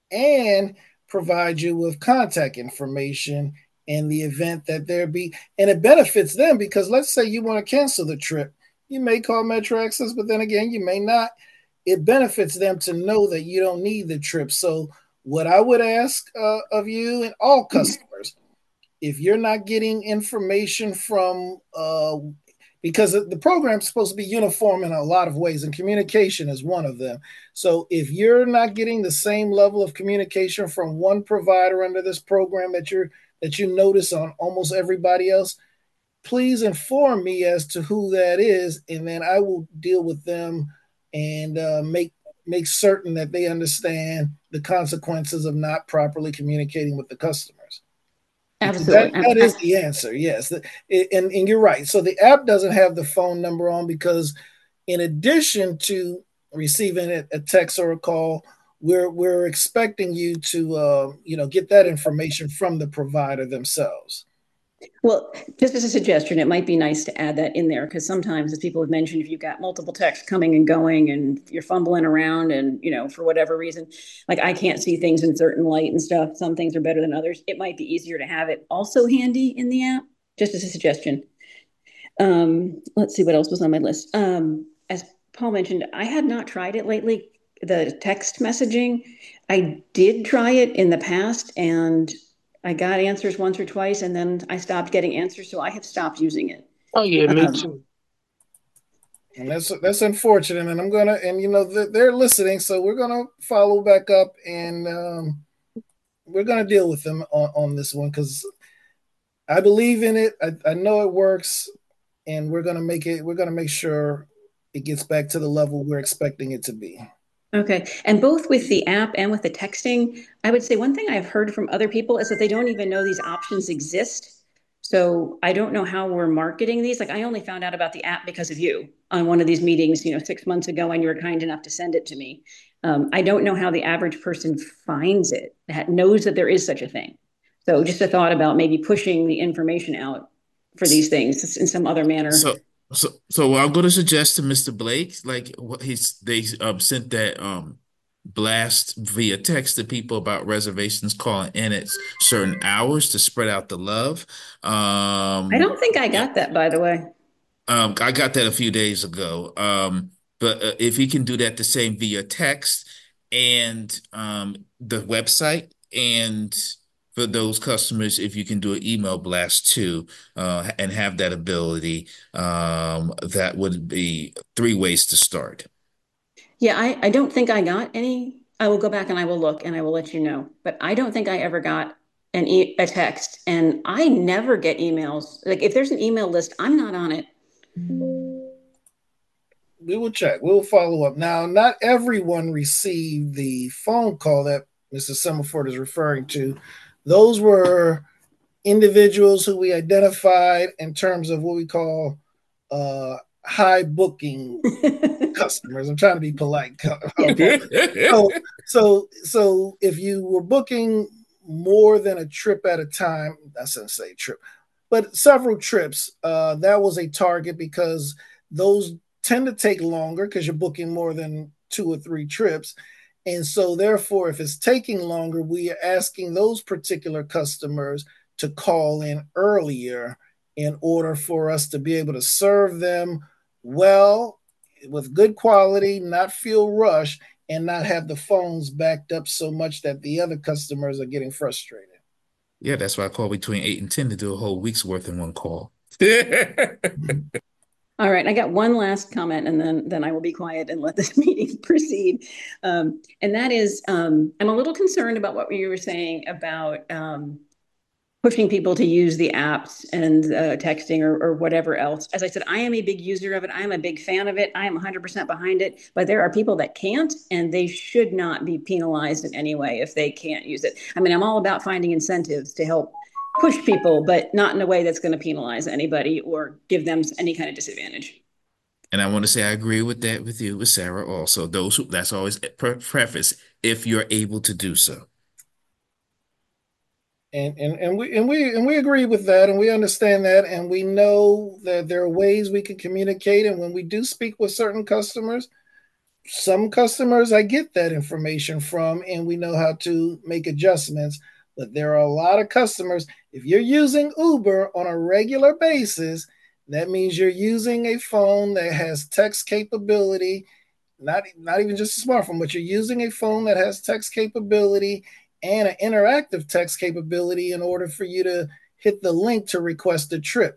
and provide you with contact information in the event that there be, and it benefits them because let's say you want to cancel the trip. You may call Metro Access, but then again, you may not. It benefits them to know that you don't need the trip. So what I would ask uh, of you and all customers, if you're not getting information from, uh, because the program is supposed to be uniform in a lot of ways, and communication is one of them. So if you're not getting the same level of communication from one provider under this program that you're that you notice on almost everybody else, please inform me as to who that is, and then I will deal with them and uh, make make certain that they understand the consequences of not properly communicating with the customers. Absolutely. That, that is the answer, yes. And, and you're right. So the app doesn't have the phone number on because in addition to receiving a text or a call, we're we're expecting you to uh, you know, get that information from the provider themselves. Well, just as a suggestion, it might be nice to add that in there because sometimes, as people have mentioned, if you've got multiple texts coming and going and you're fumbling around and, you know, for whatever reason, like I can't see things in certain light and stuff, some things are better than others. It might be easier to have it also handy in the app, just as a suggestion. Um, let's see what else was on my list. Um, as Paul mentioned, I had not tried it lately, the text messaging. I did try it in the past and I got answers once or twice, and then I stopped getting answers, so I have stopped using it. Oh yeah, me um, too. And that's that's unfortunate. And I'm gonna, and you know, they're listening, so we're gonna follow back up, and um, we're gonna deal with them on, on this one because I believe in it. I, I know it works, and we're gonna make it. We're gonna make sure it gets back to the level we're expecting it to be. Okay. And both with the app and with the texting, I would say one thing I've heard from other people is that they don't even know these options exist. So I don't know how we're marketing these. Like I only found out about the app because of you on one of these meetings, you know, six months ago, and you were kind enough to send it to me. Um, I don't know how the average person finds it, that knows that there is such a thing. So just a thought about maybe pushing the information out for these things in some other manner. So, so, so I'm going to suggest to Mister Blake, like what he's they um, sent that um blast via text to people about reservations calling in at certain hours to spread out the love. Um, I don't think I got that, by the way. Um, I got that a few days ago. Um, but uh, if he can do that the same via text and um, the website, and for those customers, if you can do an email blast too, uh, and have that ability, um, that would be three ways to start. Yeah, I, I don't think I got any. I will go back and I will look and I will let you know. But I don't think I ever got an e a text, and I never get emails. Like if there's an email list, I'm not on it. We will check. We'll follow up. Now, not everyone received the phone call that Mister Summerford is referring to. Those were individuals who we identified in terms of what we call uh, high booking customers. I'm trying to be polite. so, so, so if you were booking more than a trip at a time, that's not say trip, but several trips, uh, that was a target because those tend to take longer because you're booking more than two or three trips. And so therefore, if it's taking longer, we are asking those particular customers to call in earlier in order for us to be able to serve them well with good quality, not feel rushed, and not have the phones backed up so much that the other customers are getting frustrated. Yeah, that's why I call between eight and ten to do a whole week's worth in one call. All right, I got one last comment, and then then I will be quiet and let this meeting proceed. Um, and that is, um, I'm a little concerned about what you were saying about um, pushing people to use the apps and uh, texting or, or whatever else. As I said, I am a big user of it. I am a big fan of it. I am one hundred percent behind it. But there are people that can't, and they should not be penalized in any way if they can't use it. I mean, I'm all about finding incentives to help push people, but not in a way that's going to penalize anybody or give them any kind of disadvantage. And I want to say I agree with that with you, with Sarah also. Those who, that's always pre preface if you're able to do so. And, and and we and we and we agree with that, and we understand that, and we know that there are ways we can communicate. And when we do speak with certain customers, some customers I get that information from, and we know how to make adjustments. But there are a lot of customers, if you're using Uber on a regular basis, that means you're using a phone that has text capability, not, not even just a smartphone, but you're using a phone that has text capability and an interactive text capability in order for you to hit the link to request a trip.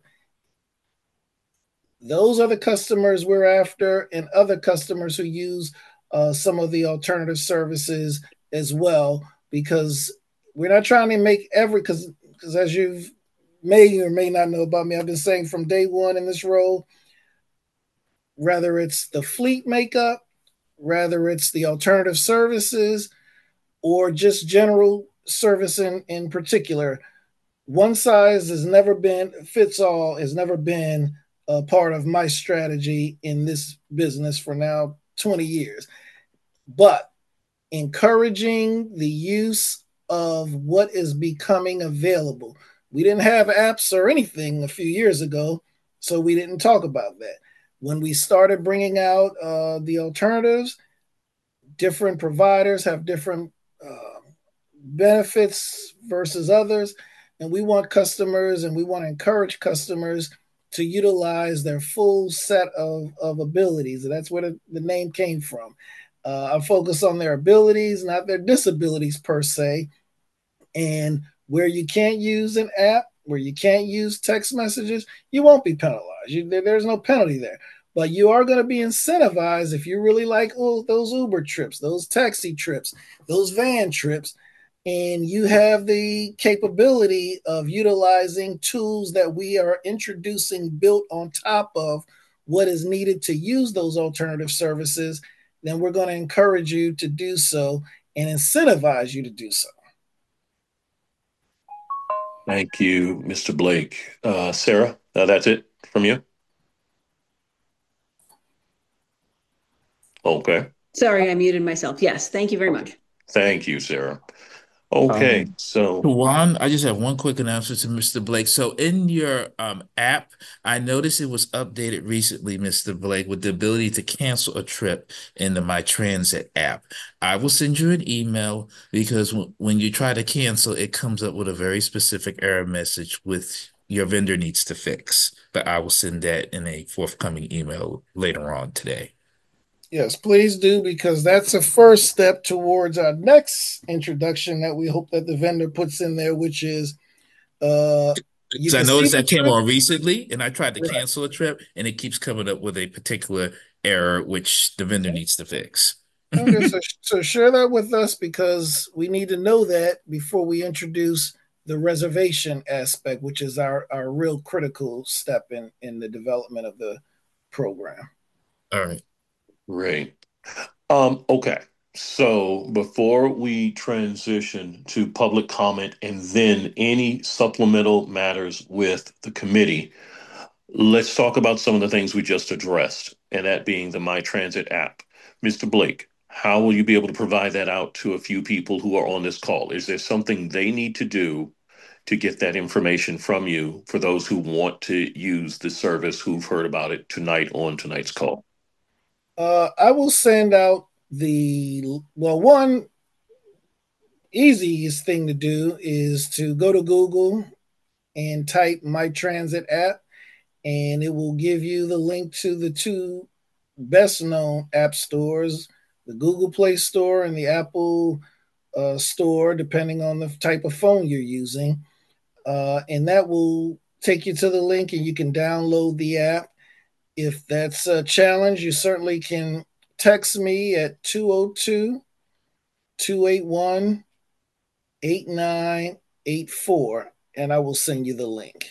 Those are the customers we're after, and other customers who use uh, some of the alternative services as well, because we're not trying to make every, because because as you may or may not know about me, I've been saying from day one in this role, whether it's the fleet makeup, whether it's the alternative services, or just general service in, in particular, one size has never been, fits all has never been a part of my strategy in this business for now twenty years. But encouraging the use of what is becoming available. We didn't have apps or anything a few years ago, so we didn't talk about that. When we started bringing out uh, the alternatives, different providers have different uh, benefits versus others, and we want customers and we want to encourage customers to utilize their full set of, of abilities. And that's where the, the name came from. Uh, I focus on their abilities, not their disabilities per se. And where you can't use an app, where you can't use text messages, you won't be penalized. You, there, there's no penalty there. But you are going to be incentivized if you really like oh, those Uber trips, those taxi trips, those van trips, and you have the capability of utilizing tools that we are introducing built on top of what is needed to use those alternative services, then we're going to encourage you to do so and incentivize you to do so. Thank you, Mister Blake. Uh, Sarah, uh, that's it from you? Okay. Sorry, I muted myself. Yes, thank you very much. Thank you, Sarah. Okay, Um, so Juan, I just have one quick announcement to Mister Blake. So in your um, app, I noticed it was updated recently, Mister Blake, with the ability to cancel a trip in the My Transit app. I will send you an email because w when you try to cancel, it comes up with a very specific error message with your vendor needs to fix. But I will send that in a forthcoming email later on today. Yes, please do, because that's a first step towards our next introduction that we hope that the vendor puts in there, which is uh, you Because I can see noticed the that came trip. on recently, and I tried to Right. cancel a trip, and it keeps coming up with a particular error, which the vendor needs to fix. Okay, so, so share that with us, because we need to know that before we introduce the reservation aspect, which is our, our real critical step in, in the development of the program. All right. great. Um, okay. So before we transition to public comment and then any supplemental matters with the committee, let's talk about some of the things we just addressed, and that being the My Transit app. Mister Blake, how will you be able to provide that out to a few people who are on this call? Is there something they need to do to get that information from you for those who want to use the service who've heard about it tonight on tonight's call? Uh, I will send out the well, one easiest thing to do is to go to Google and type My Transit app, and it will give you the link to the two best known app stores, the Google Play Store and the Apple uh, Store, depending on the type of phone you're using. Uh, and that will take you to the link and you can download the app. If that's a challenge, you certainly can text me at two oh two, two eight one, eight nine eight four, and I will send you the link.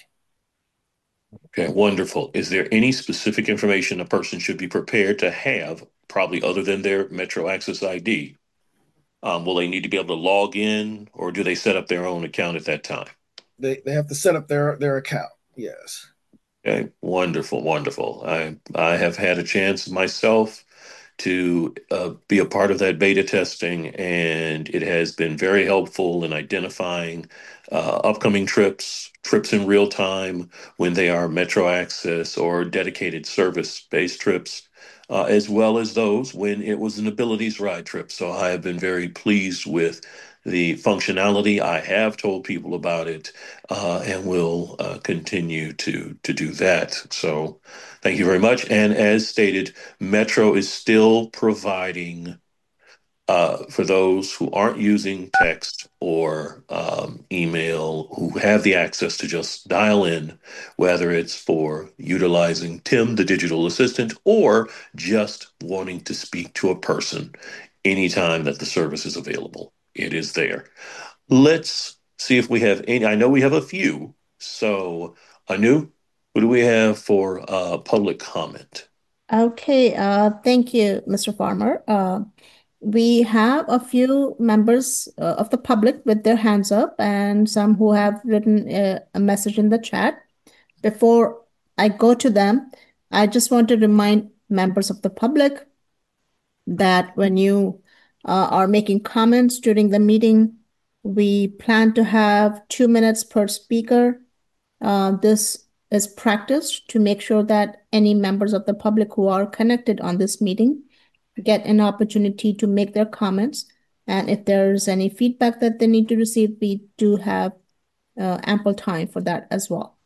Okay, wonderful. Is there any specific information a person should be prepared to have, probably other than their Metro Access I D? Um, will they need to be able to log in, or do they set up their own account at that time? They, they have to set up their, their account, yes. Okay, wonderful, wonderful. I I have had a chance myself to uh, be a part of that beta testing, and it has been very helpful in identifying uh, upcoming trips, trips in real time when they are Metro Access or dedicated service-based trips, uh, as well as those when it was an Abilities Ride trip. So I have been very pleased with the functionality. I have told people about it, uh, and will uh, continue to to do that. So thank you very much. And as stated, Metro is still providing, uh, for those who aren't using text or um, email, who have the access to just dial in, whether it's for utilizing Tim, the digital assistant, or just wanting to speak to a person anytime that the service is available. It is there. Let's see if we have any. I know we have a few. So, Anu, what do we have for uh, public comment? Okay, uh, thank you, Mister Farmer. Uh, we have a few members uh, of the public with their hands up and some who have written a, a message in the chat. Before I go to them, I just want to remind members of the public that when you uh, are making comments during the meeting, we plan to have two minutes per speaker. Uh, this is practiced to make sure that any members of the public who are connected on this meeting get an opportunity to make their comments. And if there's any feedback that they need to receive, we do have uh, ample time for that as well.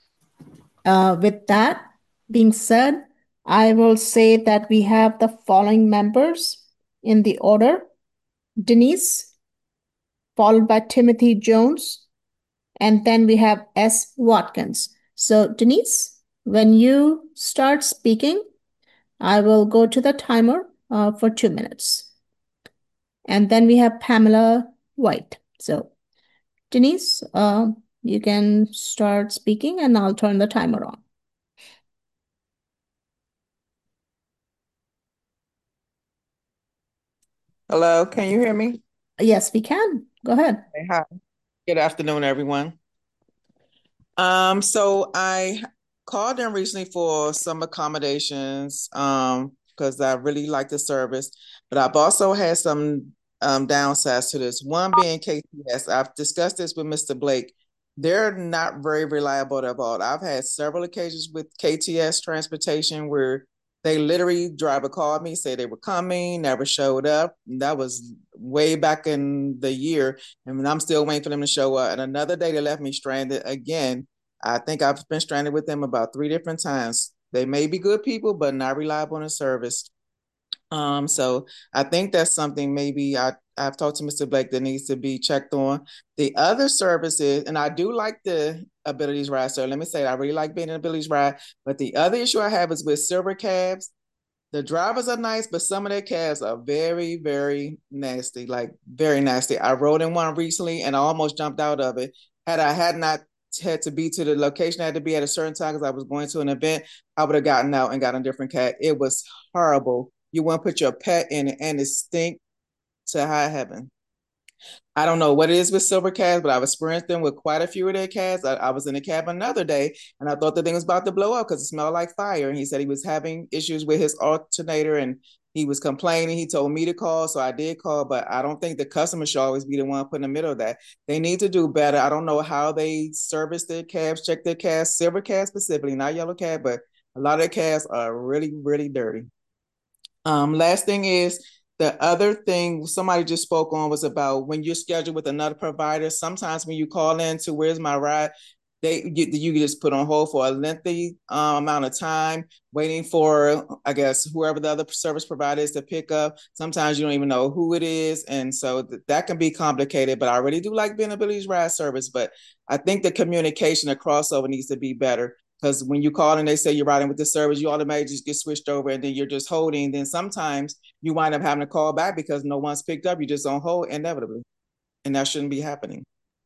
Uh, with that being said, I will say that we have the following members in the order: Denise, followed by Timothy Jones, and then we have S. Watkins. So, Denise, when you start speaking, I will go to the timer uh, for two minutes. And then we have Pamela White. So, Denise, uh, you can start speaking and I'll turn the timer on. Hello, can you hear me? Yes, we can. Go ahead. Okay, hi. Good afternoon, everyone. Um, so I called in recently for some accommodations um, because I really like the service, but I've also had some um, downsides to this. One being K T S. I've discussed this with Mister Blake. They're not very reliable at all. I've had several occasions with K T S transportation where they literally, driver called me, say they were coming, never showed up. That was way back in the year, and I'm still waiting for them to show up. And another day they left me stranded again. I think I've been stranded with them about three different times. They may be good people, but not reliable in the service. Um, so I think that's something maybe I, I've talked to Mister Blake that needs to be checked on. The other services, and I do like the Abilities Ride, so let me say I really like being in Abilities Ride, but the other issue I have is with silver cabs. The drivers are nice, but some of their cabs are very, very nasty, like very nasty. I rode in one recently and I almost jumped out of it. Had I had not had to be to the location I had to be at a certain time because I was going to an event, I would have gotten out and gotten a different cab. It was horrible. You want to put your pet in it and it stink to high heaven. I don't know what it is with silver cabs, but I've experienced them with quite a few of their cabs. I, I was in a cab another day and I thought the thing was about to blow up because it smelled like fire. And he said he was having issues with his alternator and he was complaining. He told me to call, so I did call, but I don't think the customer should always be the one put in the middle of that. They need to do better. I don't know how they service their cabs, check their cabs, silver cabs specifically, not yellow cab, but a lot of their cabs are really, really dirty. Um, last thing is, The other thing somebody just spoke on was about when you're scheduled with another provider. Sometimes when you call in to where's my ride, they you, you can just put on hold for a lengthy um, amount of time, waiting for, I guess, whoever the other service provider is to pick up. Sometimes you don't even know who it is, and so th- that can be complicated. But I really do like being Abilities Ride service. But I think the communication, the crossover needs to be better. Because when you call and they say you're riding with the service, you automatically just get switched over and then you're just holding. Then sometimes you wind up having to call back because no one's picked up. You just on hold inevitably. And that shouldn't be happening.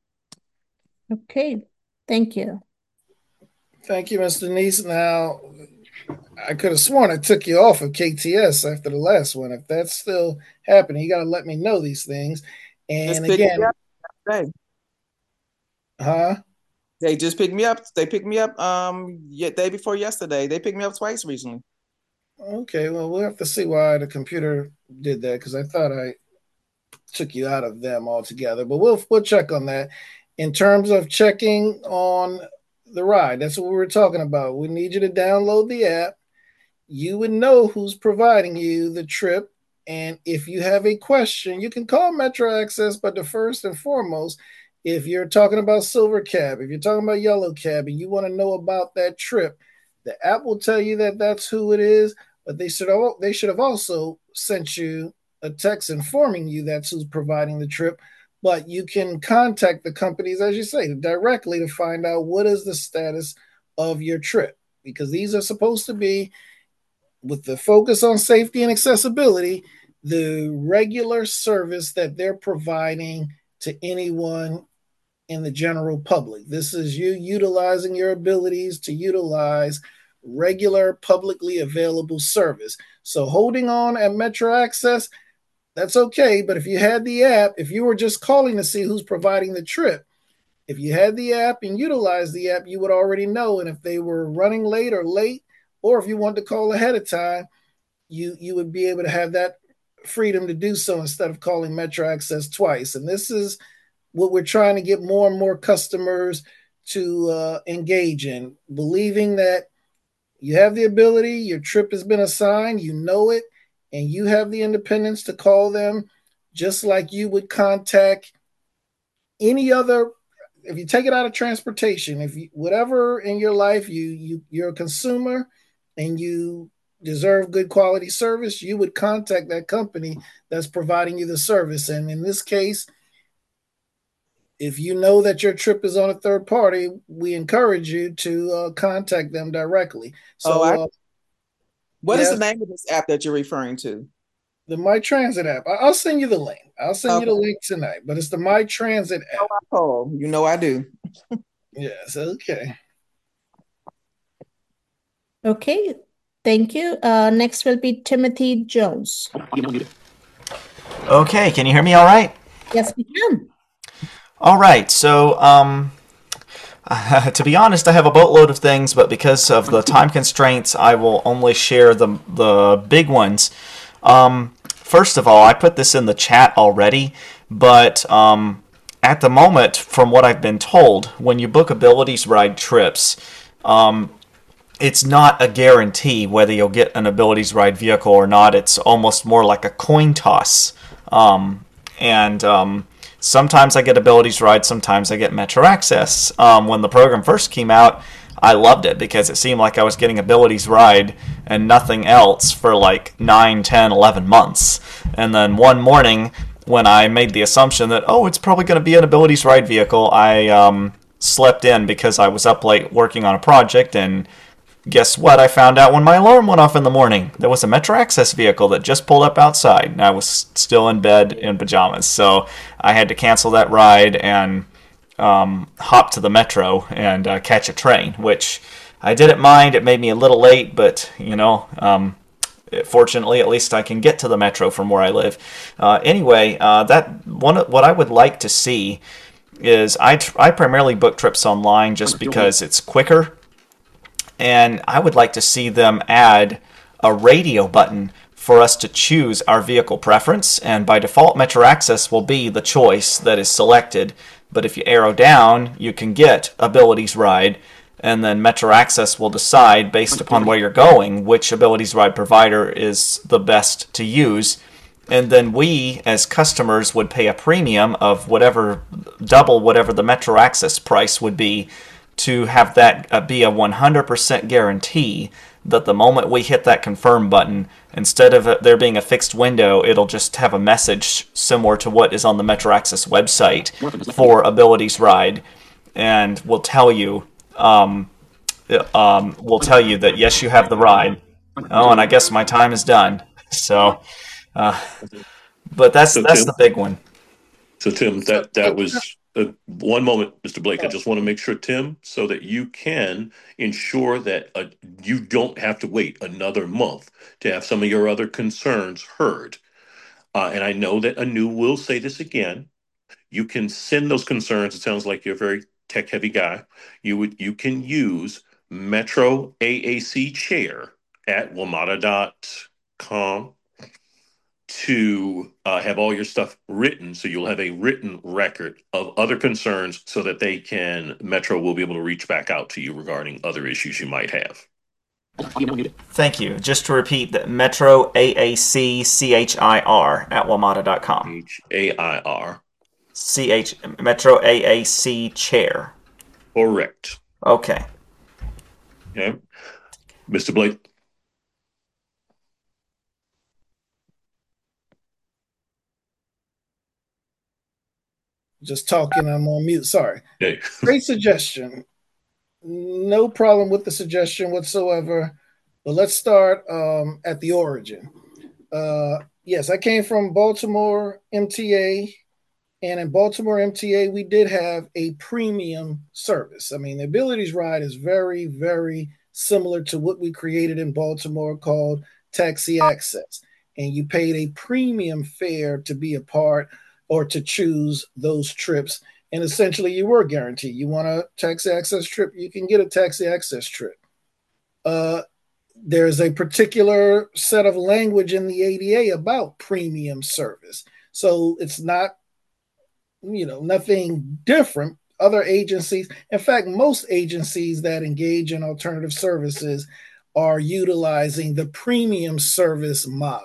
Okay, thank you. Thank you, Mister Neese. Now, I could have sworn I took you off of K T S after the last one. If that's still happening, you got to let me know these things. And Just again, huh? They just picked me up. They picked me up um yeah, day before yesterday. They picked me up twice recently. Okay, well, we'll have to see why the computer did that because I thought I took you out of them altogether. But we'll we'll check on that. In terms of checking on the ride, that's what we were talking about. We need you to download the app. You would know who's providing you the trip. And if you have a question, you can call Metro Access. But the first and foremost, if you're talking about Silver Cab, if you're talking about Yellow Cab, and you want to know about that trip, the app will tell you that that's who it is. But they should have, they should have also sent you a text informing you that's who's providing the trip. But you can contact the companies, as you say, directly to find out what is the status of your trip, because these are supposed to be, with the focus on safety and accessibility, the regular service that they're providing to anyone in the general public. This is you utilizing your abilities to utilize regular publicly available service. So holding on at Metro Access, that's okay. But if you had the app, if you were just calling to see who's providing the trip, if you had the app and utilized the app, you would already know. And if they were running late or late, or if you wanted to call ahead of time, you, you would be able to have that freedom to do so instead of calling Metro Access twice. And this is what we're trying to get more and more customers to uh, engage in, believing that you have the ability, your trip has been assigned, you know it, and you have the independence to call them just like you would contact any other. If you take it out of transportation, if you, whatever in your life, you, you, you're a consumer and you deserve good quality service, you would contact that company that's providing you the service. And in this case, if you know that your trip is on a third party, we encourage you to uh, contact them directly. So, oh, I, uh, what yes, is the name of this app that you're referring to? The My Transit app. I- I'll send you the link. I'll send Okay. you the link tonight. But it's the My Transit app. Oh, you know I do. Yes. Okay. Okay, thank you. Uh, next will be Timothy Jones. Okay, can you hear me all right? Yes, we can. All right, so um, to be honest, I have a boatload of things, but because of the time constraints, I will only share the the big ones. Um, first of all, I put this in the chat already, but um, at the moment, from what I've been told, when you book Abilities Ride trips, um, it's not a guarantee whether you'll get an Abilities Ride vehicle or not. It's almost more like a coin toss. Um, and um, sometimes I get Abilities Ride, sometimes I get Metro Access. Um, when the program first came out, I loved it because it seemed like I was getting Abilities Ride and nothing else for like nine, ten, eleven months. And then one morning, when I made the assumption that, oh, it's probably going to be an Abilities Ride vehicle, I um, slept in because I was up late working on a project, and guess what? I found out when my alarm went off in the morning. There was a Metro Access vehicle that just pulled up outside, and I was still in bed in pajamas. So I had to cancel that ride and um, hop to the Metro and uh, catch a train, which I didn't mind. It made me a little late, but, you know, um, fortunately, at least I can get to the Metro from where I live. Uh, anyway, uh, that one, what I would like to see is I, tr- I primarily book trips online just because it's quicker. And I would like to see them add a radio button for us to choose our vehicle preference. And by default, Metro Access will be the choice that is selected. But if you arrow down, you can get Abilities Ride. And then Metro Access will decide, based upon where you're going, which Abilities Ride provider is the best to use. and then we, as customers, would pay a premium of whatever, double whatever the Metro Access price would be, to have that uh, be a one hundred percent guarantee that the moment we hit that confirm button, instead of it there being a fixed window, it'll just have a message similar to what is on the Metro Access website for Abilities Ride, and will tell you, um, um, will tell you that yes, you have the ride. Oh, and I guess my time is done. So, uh, but that's So that's Tim, the big one. so Tim, that that was uh, one moment, Mister Blake. I just want to make sure, Tim, so that you can ensure that uh, you don't have to wait another month to have some of your other concerns heard. Uh, and I know that Anu will say this again. You can send those concerns. It sounds like you're a very tech heavy guy. You would you can use Metro A A C Chair at WMATA dot com to uh, have all your stuff written, so you'll have a written record of other concerns, so that they can Metro will be able to reach back out to you regarding other issues you might have. Thank you. Just to repeat, that Metro A A C C H I R at WMATA dot com. H A I R. C H Metro A A C Chair. Correct. Okay. Okay. Mister Blake. Just talking, I'm on mute. Sorry. Hey. Great suggestion. No problem with the suggestion whatsoever. But let's start um, at the origin. Uh, yes, I came from Baltimore M T A. And in Baltimore M T A, we did have a premium service. I mean, the Abilities Ride is very, very similar to what we created in Baltimore called Taxi Access. And you paid a premium fare to be a part or to choose those trips. And essentially, you were guaranteed. You want a taxi access trip, you can get a taxi access trip. Uh, there's a particular set of language in the A D A about premium service. So it's not, you know, nothing different. Other agencies, in fact, most agencies that engage in alternative services are utilizing the premium service model.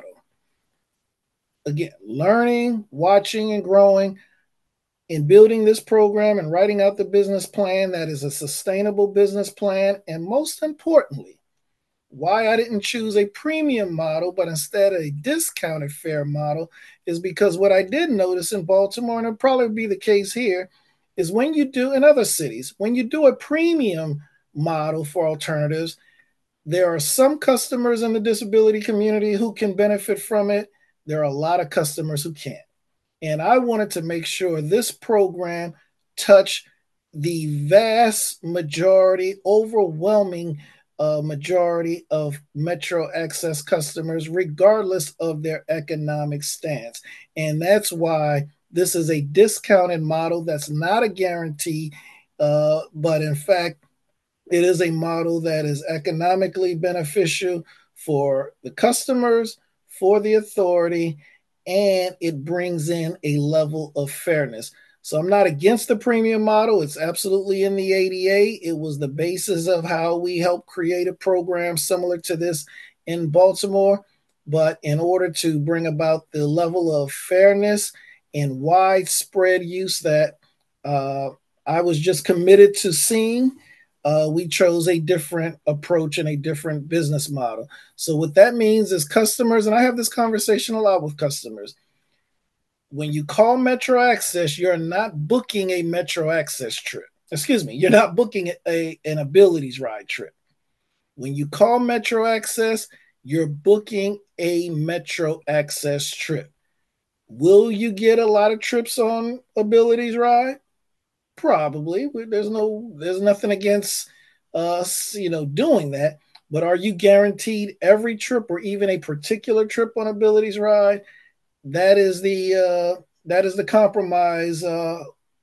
Again, learning, watching, and growing in building this program and writing out the business plan that is a sustainable business plan. And most importantly, why I didn't choose a premium model, but instead a discounted fare model, is because what I did notice in Baltimore, and it'll probably be the case here, is when you do in other cities, when you do a premium model for alternatives, there are some customers in the disability community who can benefit from it. There are a lot of customers who can't. And I wanted to make sure this program touched the vast majority, overwhelming uh, majority of Metro Access customers, regardless of their economic stance. And that's why this is a discounted model that's not a guarantee, uh, but in fact, it is a model that is economically beneficial for the customers, for the authority, and it brings in a level of fairness. So I'm not against the premium model. It's absolutely in the A D A. It was the basis of how we helped create a program similar to this in Baltimore. But in order to bring about the level of fairness and widespread use that uh, I was just committed to seeing, Uh, we chose a different approach and a different business model. So what that means is customers, and I have this conversation a lot with customers, when you call Metro Access, you're not booking a Metro Access trip. Excuse me, you're not booking a, an Abilities Ride trip. When you call Metro Access, you're booking a Metro Access trip. Will you get a lot of trips on Abilities Ride? Probably. There's no, there's nothing against us, you know, doing that. But are you guaranteed every trip or even a particular trip on Abilities Ride? That is the uh, that is the compromise uh,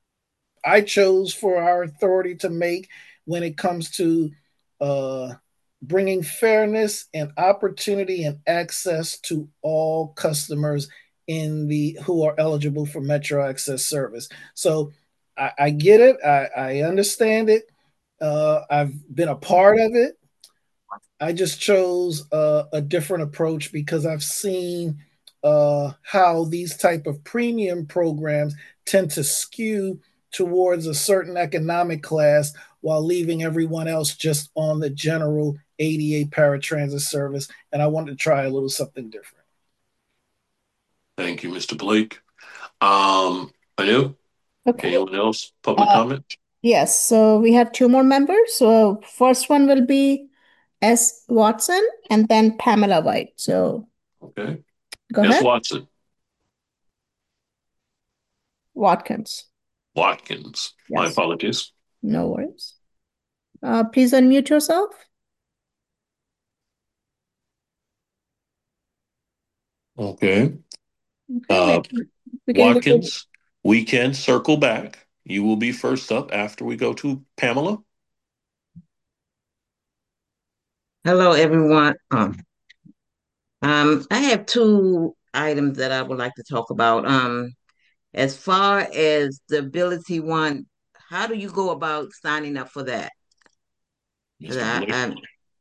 I chose for our authority to make when it comes to uh, bringing fairness and opportunity and access to all customers in the who are eligible for Metro Access service. So I, I get it. I, I understand it. Uh, I've been a part of it. I just chose uh, a different approach because I've seen uh, how these type of premium programs tend to skew towards a certain economic class while leaving everyone else just on the general A D A paratransit service. And I wanted to try a little something different. Thank you, Mister Blake. Um, Anu, Okay. anyone else? Public Uh, comment? yes, so we have two more members. So first one will be S. Watson and then Pamela White. So Okay. go S. ahead. Watson. Watkins. Watkins. My Yes. apologies. No worries. Uh, please unmute yourself. Okay. Okay, Uh, we we can go to, Watkins, we can circle back. You will be first up after we go to Pamela. Hello, everyone. Um, um, I have two items that I would like to talk about. Um, as far as the ability one, how do you go about signing up for that? 'Cause Mister I, Blake. I'm,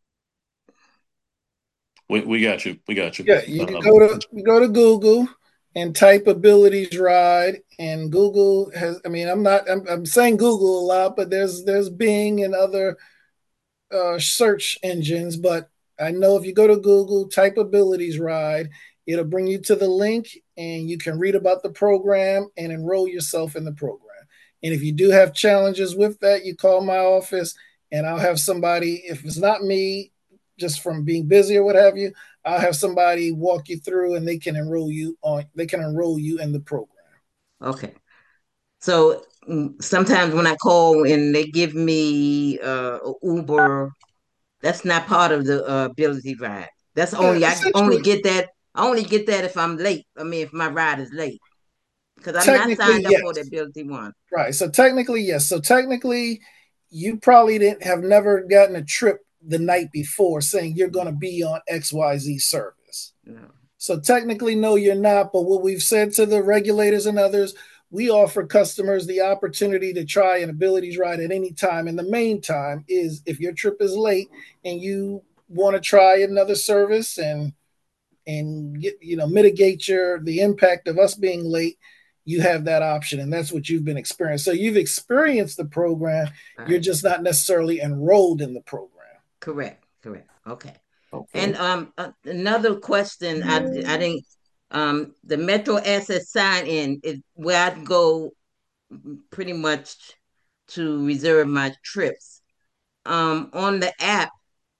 We, we got you. We got you. Yeah, you Um, go to you go to Google and type abilities ride, and Google has. I mean, I'm not. I'm, I'm saying Google a lot, but there's there's Bing and other uh, search engines. But I know if you go to Google, type abilities ride, it'll bring you to the link, and you can read about the program and enroll yourself in the program. And if you do have challenges with that, you call my office, and I'll have somebody. If it's not me, just from being busy or what have you, I'll have somebody walk you through, and they can enroll you on. They can enroll you in the program. okay. So mm, sometimes when I call and they give me uh a Uber, that's not part of the uh, ability ride. That's Yeah, only I only essentially, get that. I only get that if I'm late. I mean, if my ride is late, because I'm not technically, signed up for the yes. ability one. Right. So technically, yes. So technically, you probably didn't have never gotten a trip the night before saying you're going to be on X Y Z service. No. So technically, no, you're not. But what we've said to the regulators and others, we offer customers the opportunity to try an abilities ride at any time. And the main time is if your trip is late and you want to try another service and and get you know mitigate your the impact of us being late, you have that option, and that's what you've been experiencing. So you've experienced the program, you're Right. just not necessarily enrolled in the program. Correct. Correct. Okay. Okay. And um, uh, another question. I I didn't. Um, the Metro Asset sign in is where I go pretty much to reserve my trips. Um, on the app,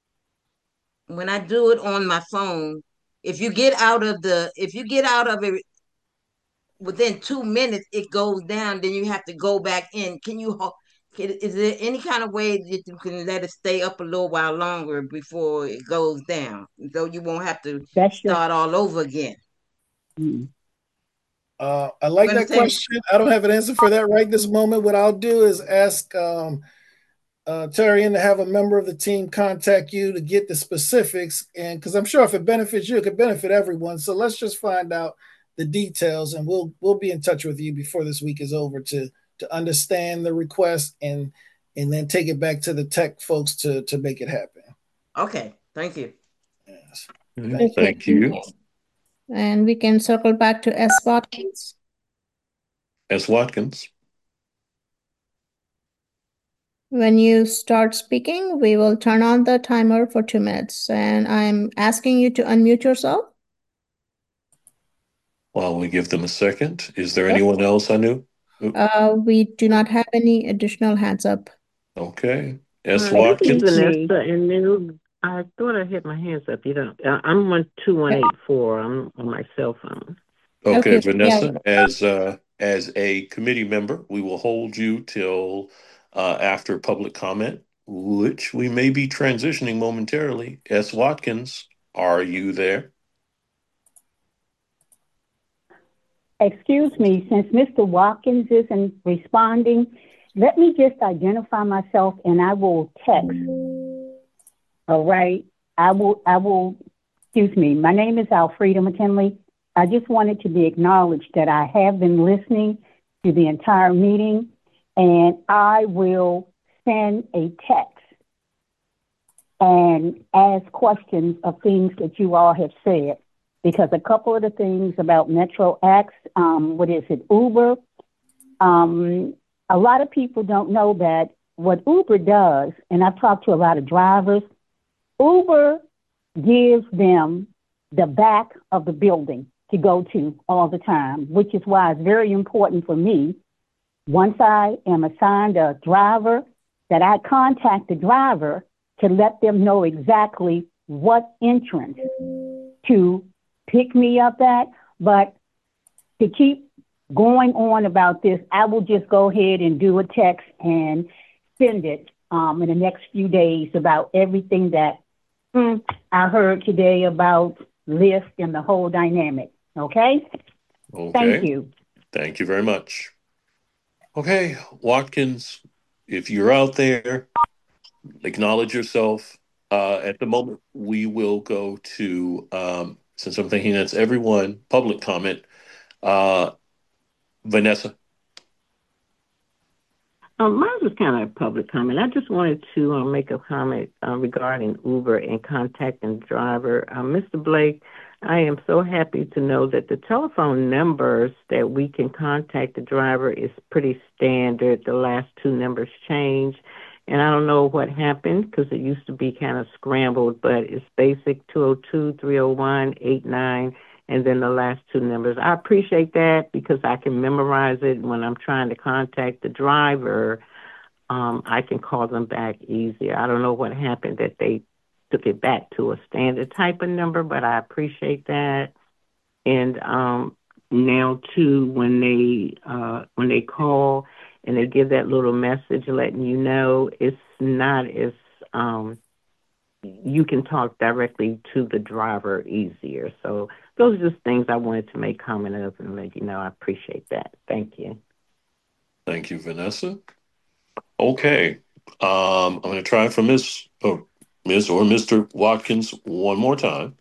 when I do it on my phone, if you get out of the if you get out of it within two minutes, it goes down. Then you have to go back in. Can you? ho- can- Is there any kind of way that you can let it stay up a little while longer before it goes down, so you won't have to That's your. start all over again? Mm. Uh, I You like that understand? question. I don't have an answer for that right this moment. What I'll do is ask um, uh, Terry and to have a member of the team contact you to get the specifics. And because I'm sure if it benefits you, it could benefit everyone. So let's just find out the details, and we'll we'll be in touch with you before this week is over to to understand the request and and then take it back to the tech folks to to make it happen. Okay. Thank you. Yes. Thank, Thank you. And we can circle back to S. Watkins. S. Watkins. When you start speaking, we will turn on the timer for two minutes. And I'm asking you to unmute yourself. While we give them a second, is there Yep. anyone else I knew? Uh, we do not have any additional hands up. Okay. S. Uh, this is Watkins. Vanessa, and then I thought I had my hands up. You don't. Uh, I'm on two one eight four. I'm on my cell phone. Okay, Okay, yeah. Vanessa, as uh, as a committee member, we will hold you till uh, after public comment, which we may be transitioning momentarily. S. Watkins, are you there? Excuse me, since Mister Watkins isn't responding, let me just identify myself and I will text. All right. I will, I will, excuse me. My name is Alfreda McKinley. I just wanted to be acknowledged that I have been listening to the entire meeting, and I will send a text and ask questions of things that you all have said. because a couple of the things about Metro X, um, what is it, Uber, um, a lot of people don't know that what Uber does, and I've talked to a lot of drivers, Uber gives them the back of the building to go to all the time, which is why it's very important for me, once I am assigned a driver, that I contact the driver to let them know exactly what entrance to pick me up at. But to keep going on about this, I will just go ahead and do a text and send it um, in the next few days about everything that mm, I heard today about Lyft and the whole dynamic. Okay? Okay. Thank you. Thank you very much. Okay, Watkins, if you're out there, acknowledge yourself. Uh, at the moment, we will go to, um, since I'm thinking that's everyone, public comment. Uh, Vanessa. Um, mine was kind of a public comment. I just wanted to uh, make a comment uh, regarding Uber and contacting the driver. Uh, Mister Blake, I am so happy to know that the telephone numbers that we can contact the driver is pretty standard. The last two numbers change. And I don't know what happened because it used to be kind of scrambled, but it's basic two oh two, three oh one, eighty-nine, and then the last two numbers. I appreciate that because I can memorize it when I'm trying to contact the driver. Um, I can call them back easier. I don't know what happened that they took it back to a standard type of number, but I appreciate that. And um, now too, when they uh, when they call and they give that little message letting you know, it's not as um, you can talk directly to the driver easier. So those are just things I wanted to make comment of and let you know. I appreciate that. Thank you. Thank you, Vanessa. Okay. Um, I'm going to try for Miss or Miss or Mister Watkins one more time.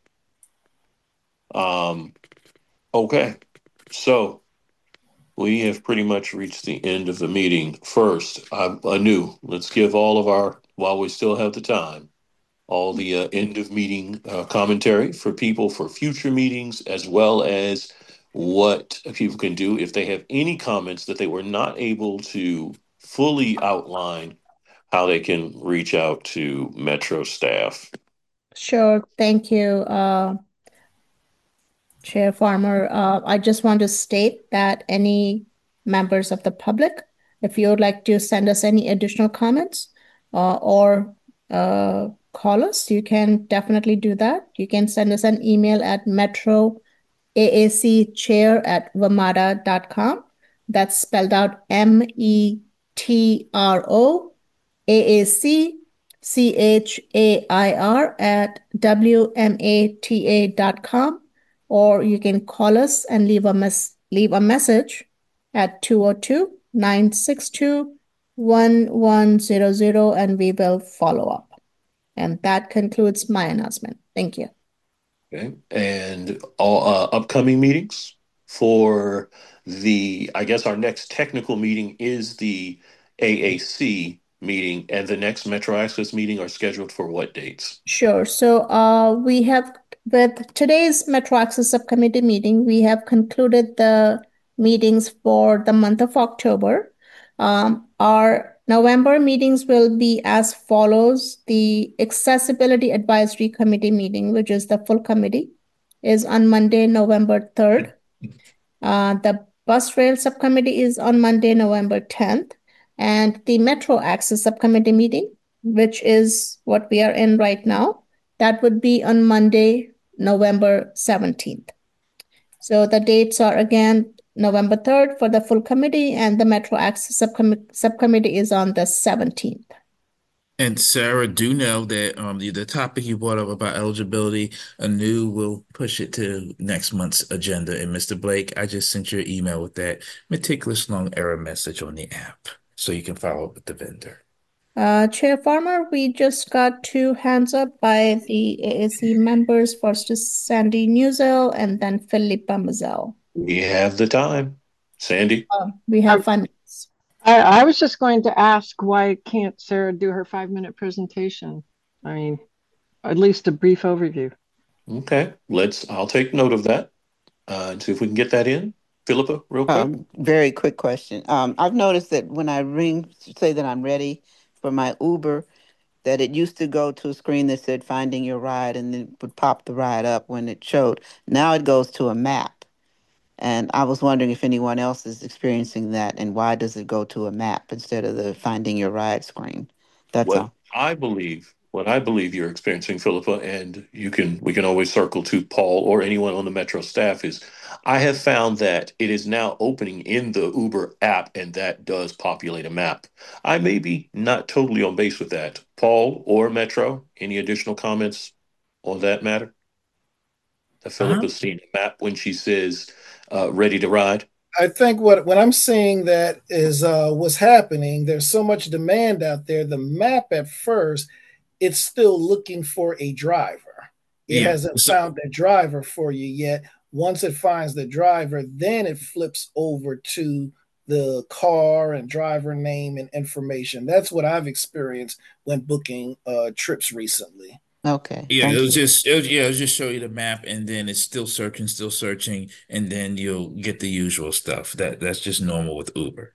Um, okay. So we have pretty much reached the end of the meeting. First, I, anew, let's give all of our, while we still have the time, all the uh, end of meeting uh, commentary for people for future meetings, as well as what people can do if they have any comments that they were not able to fully outline, how they can reach out to Metro staff. Sure. Thank you, uh, Chair Farmer. Uh, I just want to state that any members of the public, if you would like to send us any additional comments uh, or uh, call us, you can definitely do that. You can send us an email at metro A A C chair at vamada dot com. That's spelled out M E T R O A A C C H A I R at W M A T A dot com. Or you can call us and leave a mess leave a message at two oh two, nine six two, one one zero zero and we will follow up. And that concludes my announcement. Thank you. Okay. And all uh, upcoming meetings for the, I guess our next technical meeting is the A A C meeting, and the next Metro Access meeting are scheduled for what dates? Sure. So uh, we have, with today's Metro Access Subcommittee meeting, we have concluded the meetings for the month of October. Um, our November meetings will be as follows. The Accessibility Advisory Committee meeting, which is the full committee, is on Monday, November third. Uh, the Bus Rail Subcommittee is on Monday, November tenth. And the Metro Access Subcommittee meeting, which is what we are in right now, that would be on Monday, November seventeenth. So the dates are again November third for the full committee, and the Metro Access Subcom- Subcommittee is on the seventeenth. And Sarah, do know that um the, the topic you brought up about eligibility, Anu will push it to next month's agenda. And Mister Blake, I just sent you an email with that meticulous long error message on the app, so you can follow up with the vendor. Uh, Chair Farmer, we just got two hands up by the A A C members. First is Sandy Newsell and then Philippa Mazel. We have the time. Sandy? Uh, we have five minutes. I, I was just going to ask, why can't Sarah do her five minute presentation? I mean, at least a brief overview. Okay, let's, I'll take note of that uh, and see if we can get that in. Philippa, real quick. Um, very quick question. Um, I've noticed that when I ring, say that I'm ready for my Uber, that it used to go to a screen that said finding your ride and then would pop the ride up when it showed. Now it goes to a map. And I was wondering if anyone else is experiencing that and why does it go to a map instead of the finding your ride screen? That's What all. I believe, what I believe you're experiencing, Philippa, and you can, we can always circle to Paul or anyone on the Metro staff is I have found that it is now opening in the Uber app and that does populate a map. I may be not totally on base with that. Paul or Metro, any additional comments on that matter? That Uh-huh. Philippa's seeing a map when she says uh, ready to ride. I think what when I'm seeing that is uh, what's happening. There's so much demand out there. The map at first, it's still looking for a driver. It Yeah. hasn't So found a driver for you yet. Once it finds the driver, then it flips over to the car and driver name and information. That's what I've experienced when booking uh, trips recently. Okay, yeah, thank it'll you. just it'll, yeah, it'll just show you the map, and then it's still searching, still searching, and then you'll get the usual stuff. That that's just normal with Uber.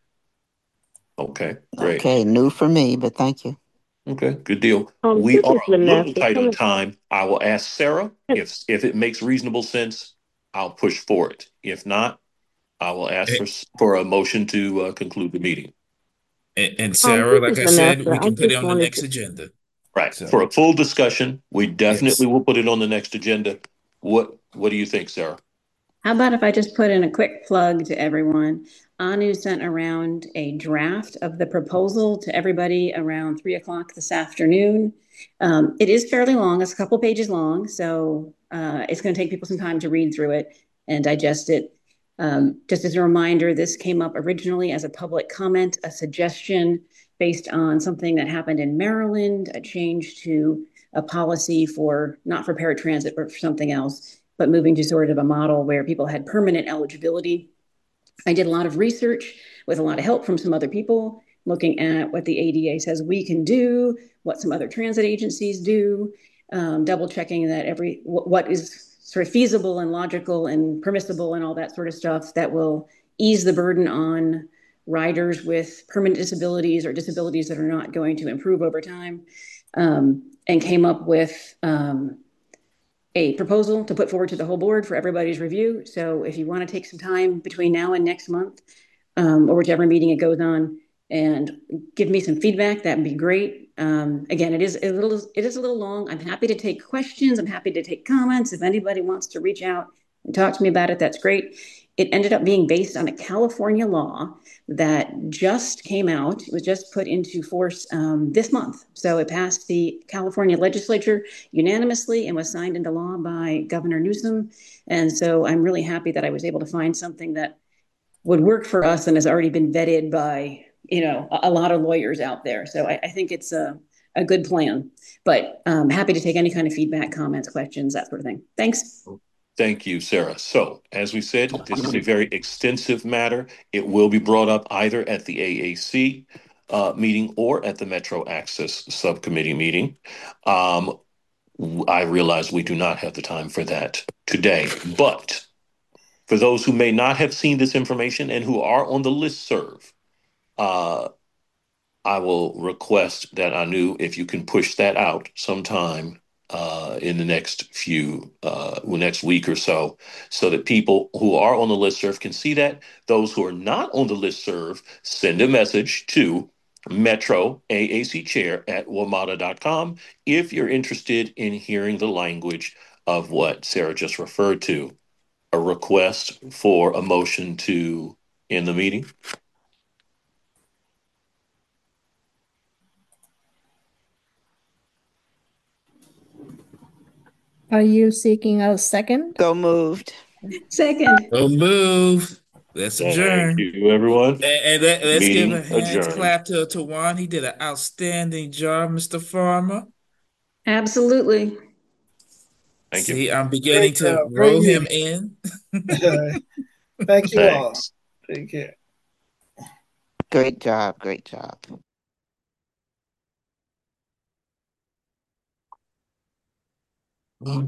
Okay, great. Okay, new for me, but thank you. Okay, good deal. Um, We this are is a little Vanessa. tight Can on I- time. I will ask Sarah if if it makes reasonable sense. I'll push for it. If not, I will ask for And, for a motion to uh, conclude the meeting. and and Um, Sarah, this like is I said, Vanessa. we I can put it just on the wanted next to. agenda. Right. So For a full discussion, we definitely yes. will put it on the next agenda. What What do you think, Sarah? How about if I just put in a quick plug to everyone? Anu sent around a draft of the proposal to everybody around three o'clock this afternoon. Um, it is fairly long, it's a couple pages long, so uh, it's going to take people some time to read through it and digest it. Um, just as a reminder, this came up originally as a public comment, a suggestion based on something that happened in Maryland, a change to a policy for not for paratransit, but for something else, but moving to sort of a model where people had permanent eligibility. I did a lot of research with a lot of help from some other people, looking at what the A D A says we can do, what some other transit agencies do, um, double checking that every what is sort of feasible and logical and permissible and all that sort of stuff that will ease the burden on riders with permanent disabilities or disabilities that are not going to improve over time, um, and came up with um, a proposal to put forward to the whole board for everybody's review. So if you want to take some time between now and next month, um, or whichever meeting it goes on, and give me some feedback, that'd be great. Um, again, it is a little, it is a little long. I'm happy to take questions. I'm happy to take comments. If anybody wants to reach out and talk to me about it, that's great. It ended up being based on a California law that just came out. It was just put into force um, this month. So it passed the California legislature unanimously and was signed into law by Governor Newsom. And so I'm really happy that I was able to find something that would work for us and has already been vetted by, you know, a, a lot of lawyers out there. So I, I think it's a, a good plan, but um, happy to take any kind of feedback, comments, questions, that sort of thing. Thanks. Thank you, Sarah. So, as we said, this is a very extensive matter. It will be brought up either at the A A C uh, meeting or at the Metro Access Subcommittee meeting. Um, I realize we do not have the time for that today, but for those who may not have seen this information and who are on the listserv, uh, I will request that Anu, if you can push that out sometime uh, in the next few, uh, next week or so, so that people who are on the listserv can see that. Those who are not on the listserv, send a message to Metro A A C Chair at wamata dot com if you're interested in hearing the language of what Sarah just referred to. A request for a motion to end the meeting. Are you seeking a second? So moved. Second. So move. Let's Thank adjourn. you, everyone. And, and let, us give a Meeting hands adjourned. clap to, to Juan. He did an outstanding job, Mister Farmer. Absolutely. Thank you. See, I'm beginning Great to job. Great roll him meeting. in. Thank you all. Thanks. Take care. Great job, great job.